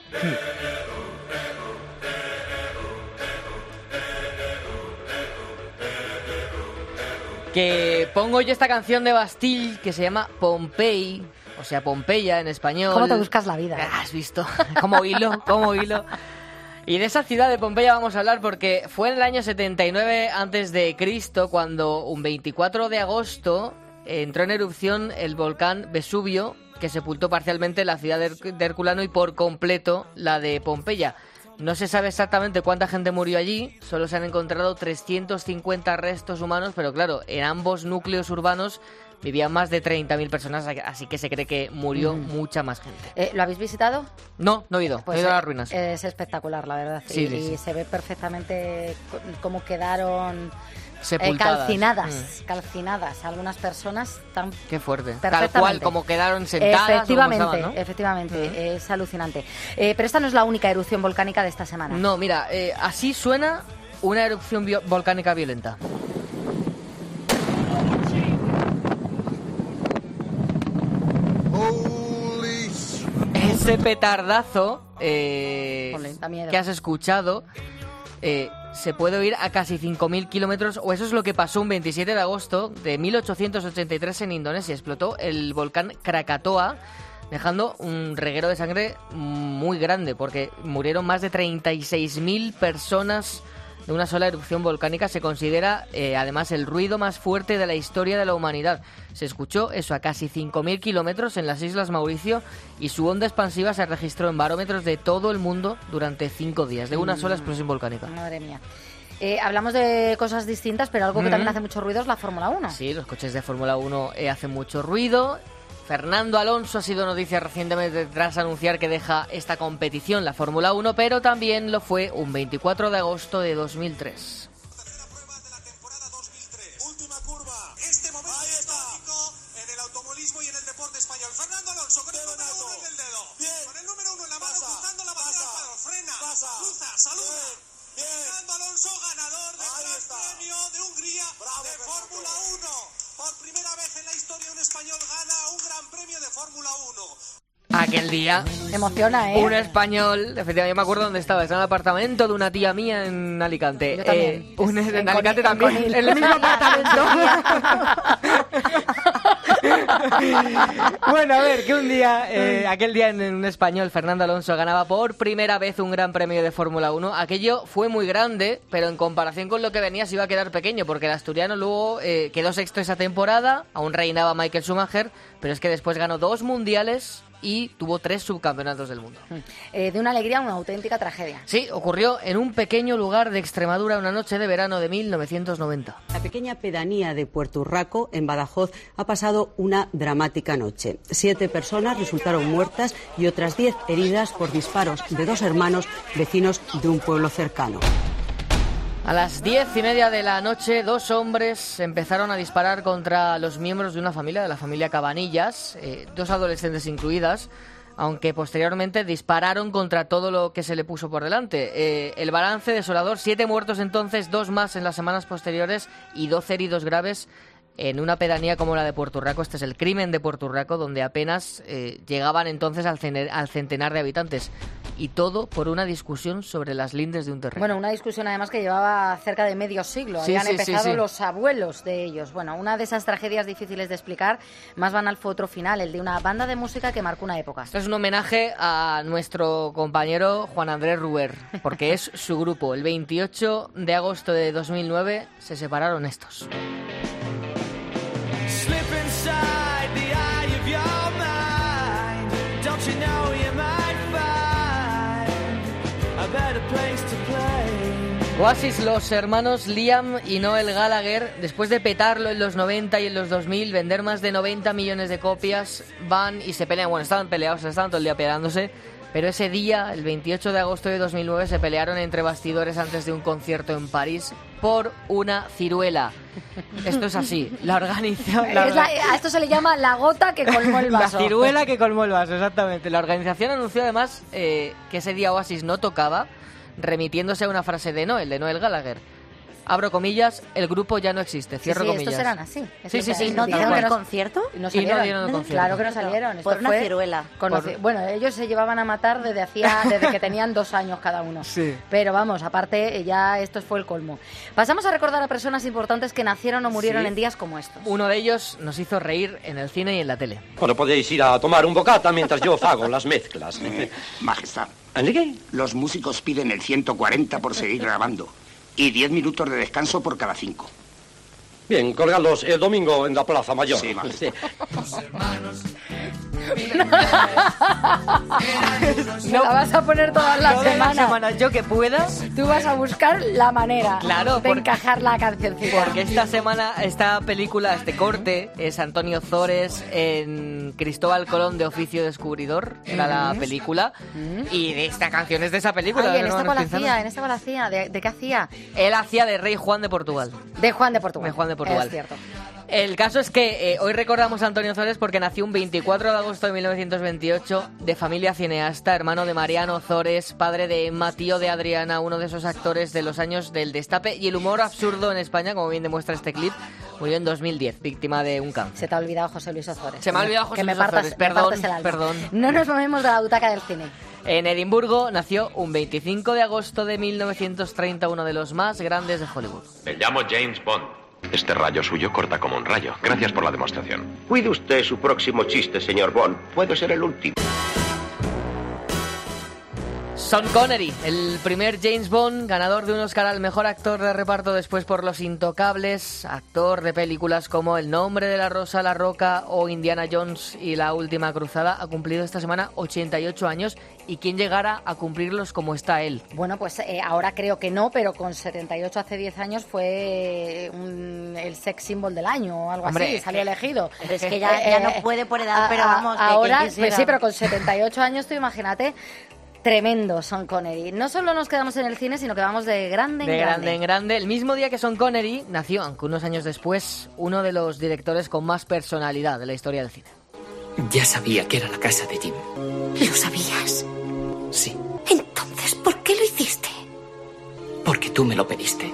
Que pongo yo esta canción de Bastille que se llama Pompey, o sea, Pompeya en español. ¿Cómo te buscas la vida? ¿Has visto? ¿Cómo hilo? ¿Cómo hilo? Y de esa ciudad de Pompeya vamos a hablar porque fue en el año setenta y nueve antes de Cristo cuando un veinticuatro de agosto entró en erupción el volcán Vesubio, que sepultó parcialmente la ciudad de, Her- de Herculano y por completo la de Pompeya. No se sabe exactamente cuánta gente murió allí, solo se han encontrado trescientos cincuenta restos humanos, pero claro, en ambos núcleos urbanos vivían más de treinta mil personas, así que se cree que murió Mm. mucha más gente. Eh, ¿Lo habéis visitado? No, no he ido, Pues he ido a eh, las ruinas. Es espectacular, la verdad. Sí, y, sí, sí. y se ve perfectamente co- cómo quedaron eh, Sepultadas. calcinadas, Mm. calcinadas. Algunas personas tan Qué fuerte. Tal perfectamente. cual como quedaron sentadas. o como Efectivamente, estaban, ¿no? efectivamente, es alucinante. Eh, pero esta no es la única erupción volcánica de esta semana. No, mira, eh, así suena una erupción bio- volcánica violenta. Ese petardazo eh, Jolín, da miedo. que has escuchado eh, se puede oír a casi cinco mil kilómetros, o eso es lo que pasó un veintisiete de agosto de mil ochocientos ochenta y tres en Indonesia. Explotó el volcán Krakatoa, dejando un reguero de sangre muy grande, porque murieron más de treinta y seis mil personas de una sola erupción volcánica. Se considera, eh, además, el ruido más fuerte de la historia de la humanidad. Se escuchó eso a casi cinco mil kilómetros en las Islas Mauricio y su onda expansiva se registró en barómetros de todo el mundo durante cinco días, de una sola explosión volcánica. Madre mía. Eh, hablamos de cosas distintas, pero algo que Mm. también hace mucho ruido es la Fórmula uno. Sí, los coches de Fórmula uno eh, hacen mucho ruido. Fernando Alonso ha sido noticia recientemente tras anunciar que deja esta competición, la Fórmula uno, pero también lo fue un veinticuatro de agosto de dos mil tres. Este momento histórico en el automovilismo y en el deporte español. Fernando Alonso con el número uno en el dedo. Con el número uno en la mano, cruzando la bandera al palo. Frena, cruza, saluda. Fernando Alonso, ganador del Gran Premio de Hungría de Fórmula uno. Por primera vez en la historia un español gana un Gran Premio de Fórmula uno. Aquel día, Emociona, ¿eh? un español, efectivamente, yo me acuerdo dónde estaba, estaba en el apartamento de una tía mía en Alicante. Yo también. Eh, un- en, En Alicante Conil, en también, Conil. en el mismo apartamento. Bueno, a ver, que un día, eh, aquel día en un español, Fernando Alonso ganaba por primera vez un Gran Premio de Fórmula uno. Aquello fue muy grande, pero en comparación con lo que venía se iba a quedar pequeño, porque el asturiano luego eh, quedó sexto esa temporada, aún reinaba Michael Schumacher, pero es que después ganó dos mundiales y tuvo tres subcampeonatos del mundo. Eh, de una alegría a una auténtica tragedia. Sí, ocurrió en un pequeño lugar de Extremadura una noche de verano de mil novecientos noventa. La pequeña pedanía de Puerto Urraco, en Badajoz, ha pasado una dramática noche. Siete personas resultaron muertas y otras diez heridas por disparos de dos hermanos vecinos de un pueblo cercano. A las diez y media de la noche, dos hombres empezaron a disparar contra los miembros de una familia, de la familia Cabanillas, eh, dos adolescentes incluidas, aunque posteriormente dispararon contra todo lo que se le puso por delante. Eh, el balance desolador, siete muertos entonces, dos más en las semanas posteriores y doce heridos graves en una pedanía como la de Puerto Urraco. Este es el crimen de Puerto Urraco, donde apenas eh, llegaban entonces al, cene- al centenar de habitantes. Y todo por una discusión sobre las lindes de un terreno. Bueno, una discusión además que llevaba cerca de medio siglo. Sí, Habían sí, empezado sí, sí. los abuelos de ellos. Bueno, una de esas tragedias difíciles de explicar. Más banal fue otro final, el de una banda de música que marcó una época. Esto es un homenaje a nuestro compañero Juan Andrés Ruber, porque es su grupo. El veintiocho de agosto de dos mil nueve se separaron estos. Slip inside the eye of your mind. Don't you know you might find a better place to play? Oasis, los hermanos Liam y Noel Gallagher, después de petarlo en los noventa y en los dos mil, vender más de noventa millones de copias, van y se pelean. Bueno, estaban peleados, estaban todo el día peleándose, pero ese día, el veintiocho de agosto de dos mil nueve, se pelearon entre bastidores antes de un concierto en París por una ciruela. Esto es así, la organización... Es la- a esto se le llama la gota que colmó el vaso. La ciruela que colmó el vaso, exactamente. La organización anunció además eh, que ese día Oasis no tocaba, remitiéndose a una frase de Noel, de Noel Gallagher. Abro comillas, el grupo ya no existe, cierro sí, sí, comillas. estos eran así. Sí, sí, sí. ¿Y no tal dieron cual. el concierto? Y no Y salieron. no dieron el concierto. Claro que no salieron. Esto Por una fue ciruela. conoci- Por- Bueno, ellos se llevaban a matar desde hacía desde que tenían dos años cada uno. Sí. Pero vamos, aparte ya esto fue el colmo. Pasamos a recordar a personas importantes que nacieron o murieron Sí. en días como estos. Uno de ellos nos hizo reír en el cine y en la tele. Bueno, podéis ir a tomar un bocata mientras yo hago las mezclas. Majestad, ¿En qué? los músicos piden el ciento cuarenta por seguir grabando y diez minutos de descanso por cada cinco. Bien, colgadlos el domingo en la Plaza Mayor. Sí, majestad. No la vas a poner todas las Todas las semanas. semanas, yo que pueda. Tú vas a buscar la manera Claro, de porque- encajar la cancioncita. Porque esta semana, esta película, este corte, es Antonio Zores en Cristóbal Colón de Oficio Descubridor, era la Mm. película, y de esta canción es de esa película. Ay, en de esta Hermanos cuál hacía, Pinzano. en esta cuál hacía, ¿de, de qué hacía? Él hacía de Rey Juan de Portugal. De Juan de Portugal. De Juan de Portugal. Es cierto. El caso es que eh, hoy recordamos a Antonio Zores porque nació un veinticuatro de agosto de mil novecientos veintiocho, de familia cineasta, hermano de Mariano Zores, padre de Emma, tío de Adriana, uno de esos actores de los años del destape y el humor absurdo en España, como bien demuestra este clip. Murió en dos mil diez, víctima de un cáncer. Se te ha olvidado José Luis Ozores. Se me ha olvidado José que me Luis partas, Ozores, me perdón, partes el alma. perdón. No nos movemos de la butaca del cine. En Edimburgo nació un veinticinco de agosto de mil novecientos treinta, uno de los más grandes de Hollywood. Me llamo James Bond. Este rayo suyo corta como un rayo. Gracias por la demostración. Cuide usted su próximo chiste, señor Bond. Puede ser el último. Sean Connery, el primer James Bond, ganador de un Oscar al mejor actor de reparto después por Los Intocables, actor de películas como El nombre de la rosa, La roca o Indiana Jones y La última cruzada, ha cumplido esta semana ochenta y ocho años. ¿Y quién llegara a cumplirlos como está él? Bueno, pues eh, ahora creo que no, pero con setenta y ocho hace diez años fue un- el sex symbol del año o algo Hombre, así, salió elegido. Es que ya, ya no puede por edad, a- pero a- vamos, que ahora, quien quisiera. pues sí, pero con setenta y ocho años, tú imagínate, tremendo Sean Connery. No solo nos quedamos en el cine, sino que vamos de grande en De grande. grande en grande. El mismo día que Sean Connery nació, aunque unos años después, uno de los directores con más personalidad de la historia del cine. Ya sabía que era la casa de Jim. ¿Lo sabías? Sí, Entonces, ¿por qué lo hiciste? porque tú me lo pediste.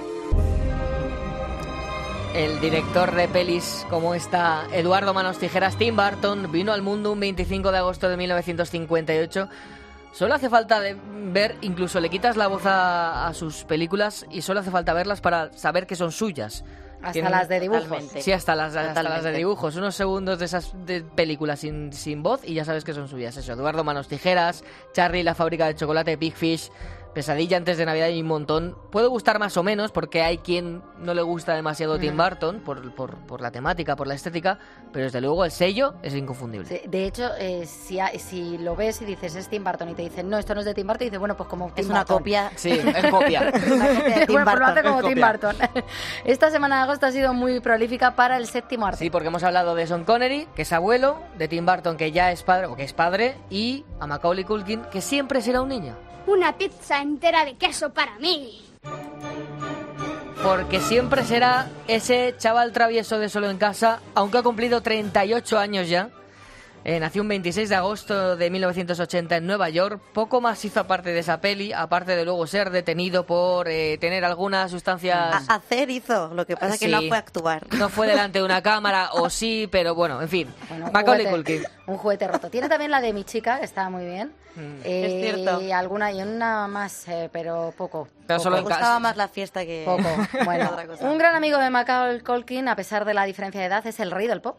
El director de pelis como esta, Eduardo Manos Tijeras, Tim Burton, vino al mundo un veinticinco de agosto de mil novecientos cincuenta y ocho. Solo hace falta de ver, incluso le quitas la voz a, a sus películas y solo hace falta verlas para saber que son suyas. Hasta las de dibujos. Totalmente. Sí, hasta las, hasta las de Totalmente. dibujos. Unos segundos de esas de películas sin, sin voz y ya sabes que son suyas. Eso, Eduardo Manos Tijeras, Charlie, la fábrica de chocolate, Big Fish, Pesadilla antes de Navidad hay un montón. Puede gustar más o menos porque hay quien no le gusta demasiado Tim Burton por, por, por la temática, por la estética, pero desde luego el sello es inconfundible. Sí, de hecho, eh, si, ha, si lo ves y dices es Tim Burton y te dicen no, esto no es de Tim Burton, y dices bueno, pues como Tim es una Burton. copia. Sí, es copia. Es una copia de Tim bueno, pues lo hace Burton. como Tim Burton. Esta semana de agosto ha sido muy prolífica para el séptimo arte. Sí, porque hemos hablado de Sean Connery, que es abuelo, de Tim Burton, que ya es padre, o que es padre, y a Macaulay Culkin, que siempre será un niño. Una pizza entera de queso para mí. Porque siempre será ese chaval travieso de Solo en Casa, aunque ha cumplido treinta y ocho años ya. Eh, nació un veintiséis de agosto de mil novecientos ochenta en Nueva York. Poco más hizo aparte de esa peli, aparte de luego ser detenido por eh, tener algunas sustancias... A hacer hizo, lo que pasa es que Sí. no fue a actuar. No fue delante de una cámara, o sí, pero bueno, en fin. Bueno, un Macaulay juguete- Culkin. Un juguete roto. Tiene también la de Mi Chica, que está muy bien. Eh, Es cierto. Y alguna y una más, eh, pero poco. Pero poco. solo Me en gustaba casa. más la fiesta que Poco. Bueno, otra cosa. un gran amigo de Macaulay Culkin, a pesar de la diferencia de edad, es el rey del pop.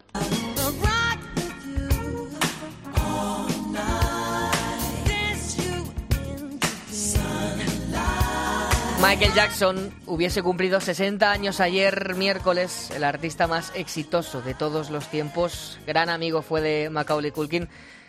Michael Jackson hubiese cumplido sesenta años ayer miércoles, el artista más exitoso de todos los tiempos, gran amigo fue de Macaulay Culkin,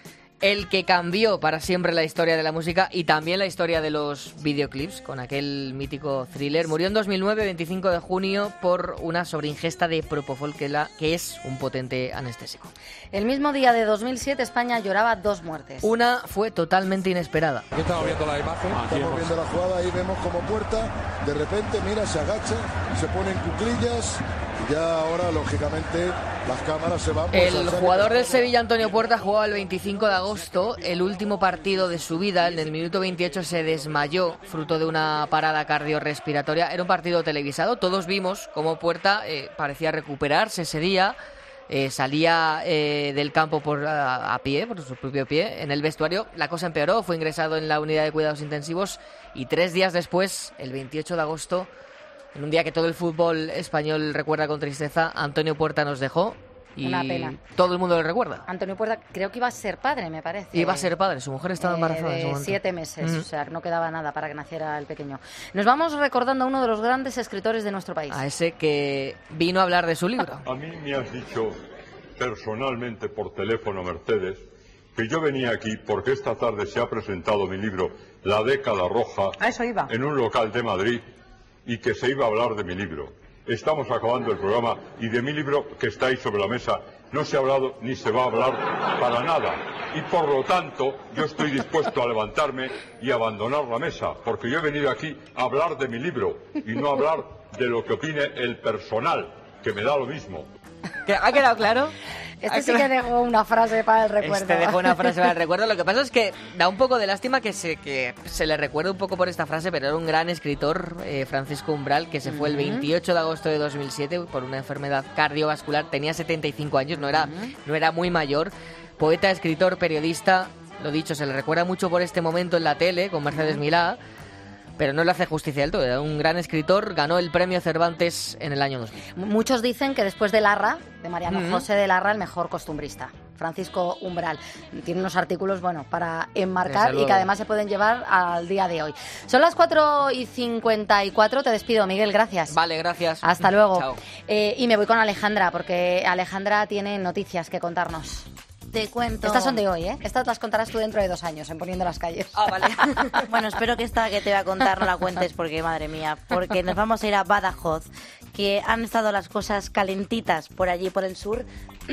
el que cambió para siempre la historia de la música y también la historia de los videoclips con aquel mítico Thriller. Murió en dos mil nueve, veinticinco de junio, por una sobreingesta de Propofol, que, la, que es un potente anestésico. El mismo día de dos mil siete, España lloraba dos muertes. Una fue totalmente inesperada. Aquí estamos viendo la imagen, estamos viendo la jugada, ahí vemos como Puerta, de repente, mira, se agacha, se pone en cuclillas, y ya ahora, lógicamente, las cámaras se van... pues, El al saque. jugador del Sevilla, Antonio Puerta, jugaba el veinticinco de agosto, el último partido de su vida. En el minuto veintiocho se desmayó, fruto de una parada cardiorrespiratoria. Era un partido televisado, todos vimos cómo Puerta eh, parecía recuperarse ese día. Eh, salía eh, del campo por a, a pie, por su propio pie. En el vestuario la cosa empeoró, fue ingresado en la unidad de cuidados intensivos y tres días después, el veintiocho de agosto, en un día que todo el fútbol español recuerda con tristeza, Antonio Puerta nos dejó y Una pena. todo el mundo lo recuerda. Antonio Puerta creo que iba a ser padre, me parece. Iba a ser padre, su mujer estaba Eh, embarazada en ese de momento. siete meses, Ujú. o sea, no quedaba nada para que naciera el pequeño. Nos vamos recordando a uno de los grandes escritores de nuestro país. A ese que vino a hablar de su libro. A mí me has dicho personalmente por teléfono, Mercedes, que yo venía aquí porque esta tarde se ha presentado mi libro La década roja A eso iba. en un local de Madrid y que se iba a hablar de mi libro. Estamos acabando el programa y de mi libro que está ahí sobre la mesa no se ha hablado ni se va a hablar para nada. Y por lo tanto yo estoy dispuesto a levantarme y abandonar la mesa, porque yo he venido aquí a hablar de mi libro y no a hablar de lo que opine el personal, que me da lo mismo. ¿Que ¿Ha quedado claro? Este sí que dejó una frase para el recuerdo. Este dejó una frase para el recuerdo. Lo que pasa es que da un poco de lástima que se, que se le recuerde un poco por esta frase, pero era un gran escritor, eh, Francisco Umbral, que se fue el Ujú. veintiocho de agosto de dos mil siete por una enfermedad cardiovascular. Tenía setenta y cinco años, no era, no era muy mayor. Poeta, escritor, periodista, lo dicho, se le recuerda mucho por este momento en la tele con Mercedes Milá, pero no le hace justicia del todo. Era un gran escritor, ganó el premio Cervantes en el año dos mil. Muchos dicen que después de Larra, de Mariano Ujú. José de Larra, el mejor costumbrista. Francisco Umbral. Tiene unos artículos, bueno, para enmarcar Desde y que luego. además se pueden llevar al día de hoy. Son las cuatro y cincuenta y cuatro. Te despido, Miguel. Gracias. Vale, gracias. Hasta luego. Chao. Eh, y me voy con Alejandra, porque Alejandra tiene noticias que contarnos. Te cuento. Estas son de hoy, ¿eh? Estas las contarás tú dentro de dos años, en Poniendo las Calles. Ah, vale. Bueno, espero que esta que te voy a contar no la cuentes porque, madre mía, porque nos vamos a ir a Badajoz, que han estado las cosas calentitas por allí, por el sur.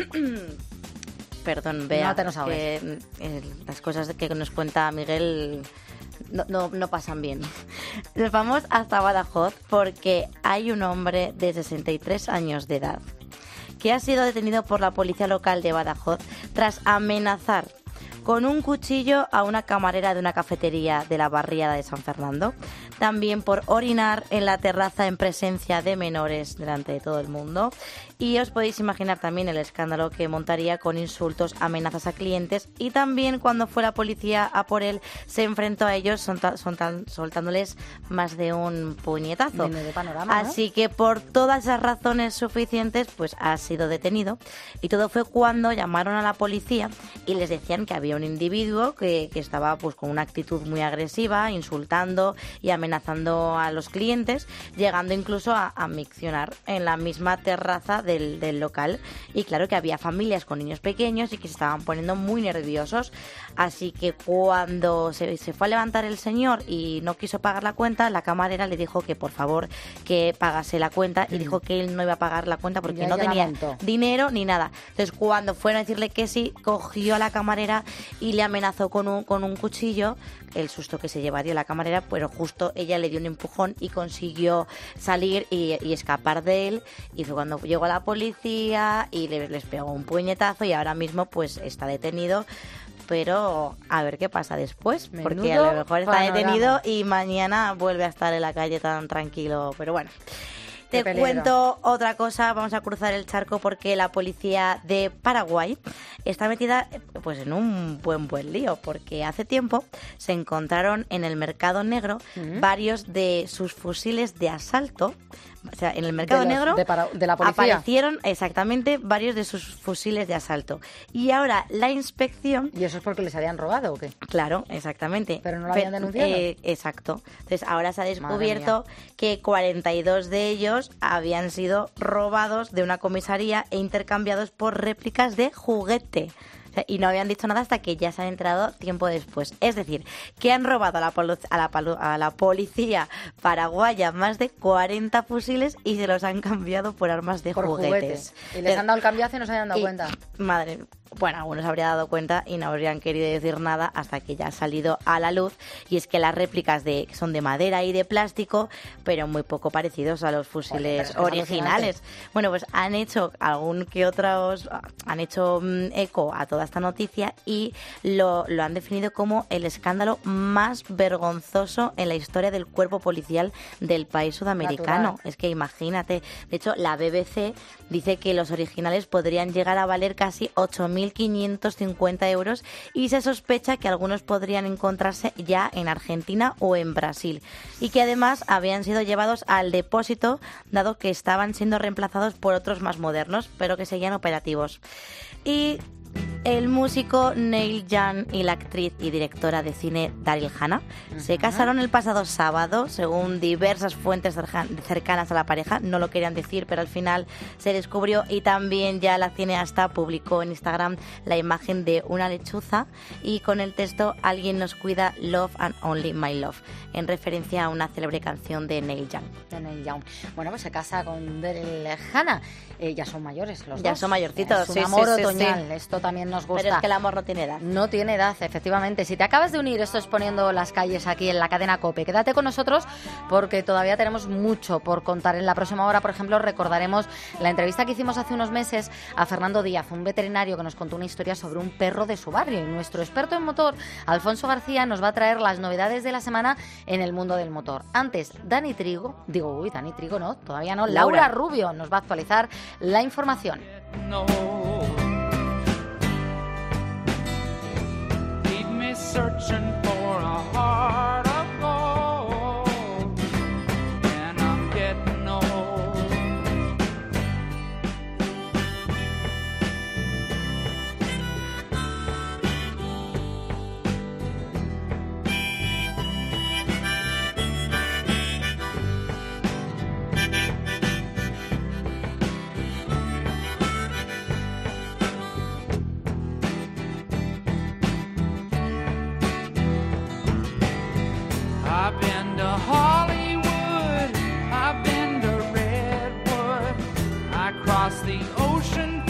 Perdón, Bea, No te nos ahogues. que eh, las cosas que nos cuenta Miguel no, no, no pasan bien. Nos vamos hasta Badajoz porque hay un hombre de sesenta y tres años de edad que ha sido detenido por la policía local de Badajoz tras amenazar con un cuchillo a una camarera de una cafetería de la barriada de San Fernando, también por orinar en la terraza en presencia de menores delante de todo el mundo. Y os podéis imaginar también el escándalo que montaría con insultos, amenazas a clientes, y también cuando fue la policía a por él se enfrentó a ellos solta- soltan- soltándoles más de un puñetazo. Menudo panorama, ¿no? Así que por todas esas razones suficientes, pues ha sido detenido. Y todo fue cuando llamaron a la policía y les decían que había había un individuo que, que estaba pues con una actitud muy agresiva, insultando y amenazando a los clientes, llegando incluso a, a miccionar en la misma terraza del, del local. Y claro que había familias con niños pequeños y que se estaban poniendo muy nerviosos. Así que cuando se, se fue a levantar el señor y no quiso pagar la cuenta, la camarera le dijo que por favor que pagase la cuenta y dijo que él no iba a pagar la cuenta porque Ya, no ya la tenía montó. dinero ni nada. Entonces cuando fueron a decirle que sí, cogió a la camarera y le amenazó con un, con un cuchillo. El susto que se llevaría la camarera, pero justo ella le dio un empujón y consiguió salir y, y escapar de él. Y fue cuando llegó la policía y le, les pegó un puñetazo y ahora mismo pues está detenido. Pero a ver qué pasa después, porque Menudo a lo mejor está panorama. detenido y mañana vuelve a estar en la calle tan tranquilo. Pero bueno. Te Qué peligro. cuento otra cosa, vamos a cruzar el charco porque la policía de Paraguay está metida pues en un buen buen lío, porque hace tiempo se encontraron en el mercado negro Ujú. varios de sus fusiles de asalto. O sea, en el mercado De los- negro de para- de la policía. aparecieron exactamente varios de sus fusiles de asalto. Y ahora la inspección... ¿Y eso es porque les habían robado o qué? Claro, exactamente. Pero no lo habían Pe- denunciado. eh, exacto. Entonces ahora se ha Madre descubierto que cuarenta y dos de ellos habían sido robados de una comisaría e intercambiados por réplicas de juguete. O sea, y no habían dicho nada hasta que ya se han enterado tiempo después. Es decir, que han robado a la, polu- a la, palu- a la policía paraguaya más de cuarenta fusiles y se los han cambiado por armas de Por juguetes. juguetes. Y les han dado el cambiazo y no se habían dado Y, cuenta. Madre, bueno, algunos habrían dado cuenta y no habrían querido decir nada hasta que ya ha salido a la luz. Y es que las réplicas de son de madera y de plástico, pero muy poco parecidos a los fusiles Joder, pero es que es originales. Bueno, pues han hecho algún que otros, han hecho mm, eco a toda esta noticia y lo, lo han definido como el escándalo más vergonzoso en la historia del cuerpo policial del país sudamericano. Natural. Es que imagínate, de hecho la B B C dice que los originales podrían llegar a valer casi ocho mil quinientos cincuenta euros y se sospecha que algunos podrían encontrarse ya en Argentina o en Brasil y que además habían sido llevados al depósito dado que estaban siendo reemplazados por otros más modernos pero que seguían operativos. Y el músico Neil Young y la actriz y directora de cine Daryl Hannah se casaron el pasado sábado, según diversas fuentes cerca- cercanas a la pareja. No lo querían decir, pero al final se descubrió y también ya la cineasta publicó en Instagram la imagen de una lechuza y con el texto "Alguien nos cuida, love and only my love", en referencia a una célebre canción de Neil Young. De Neil Young. Bueno, pues se casa con Daryl Hannah. Eh, ya son mayores los Ya dos. son mayorcitos, Es un sí, amor sí, sí, otoñal. sí. Esto también nos gusta. Pero es que el amor no tiene edad. No tiene edad, efectivamente. Si te acabas de unir, esto es Poniendo las Calles aquí en la cadena COPE. Quédate con nosotros porque todavía tenemos mucho por contar. En la próxima hora, por ejemplo, recordaremos la entrevista que hicimos hace unos meses a Fernando Díaz, un veterinario que nos contó una historia sobre un perro de su barrio. Y nuestro experto en motor, Alfonso García, nos va a traer las novedades de la semana en el mundo del motor. Antes, Dani Trigo, digo, uy, Dani Trigo no, todavía no, Laura, Laura Rubio nos va a actualizar la información. No. Keep me searching for a heart of gold, and I'm getting old. I've been to Hollywood, I've been to Redwood, I crossed the ocean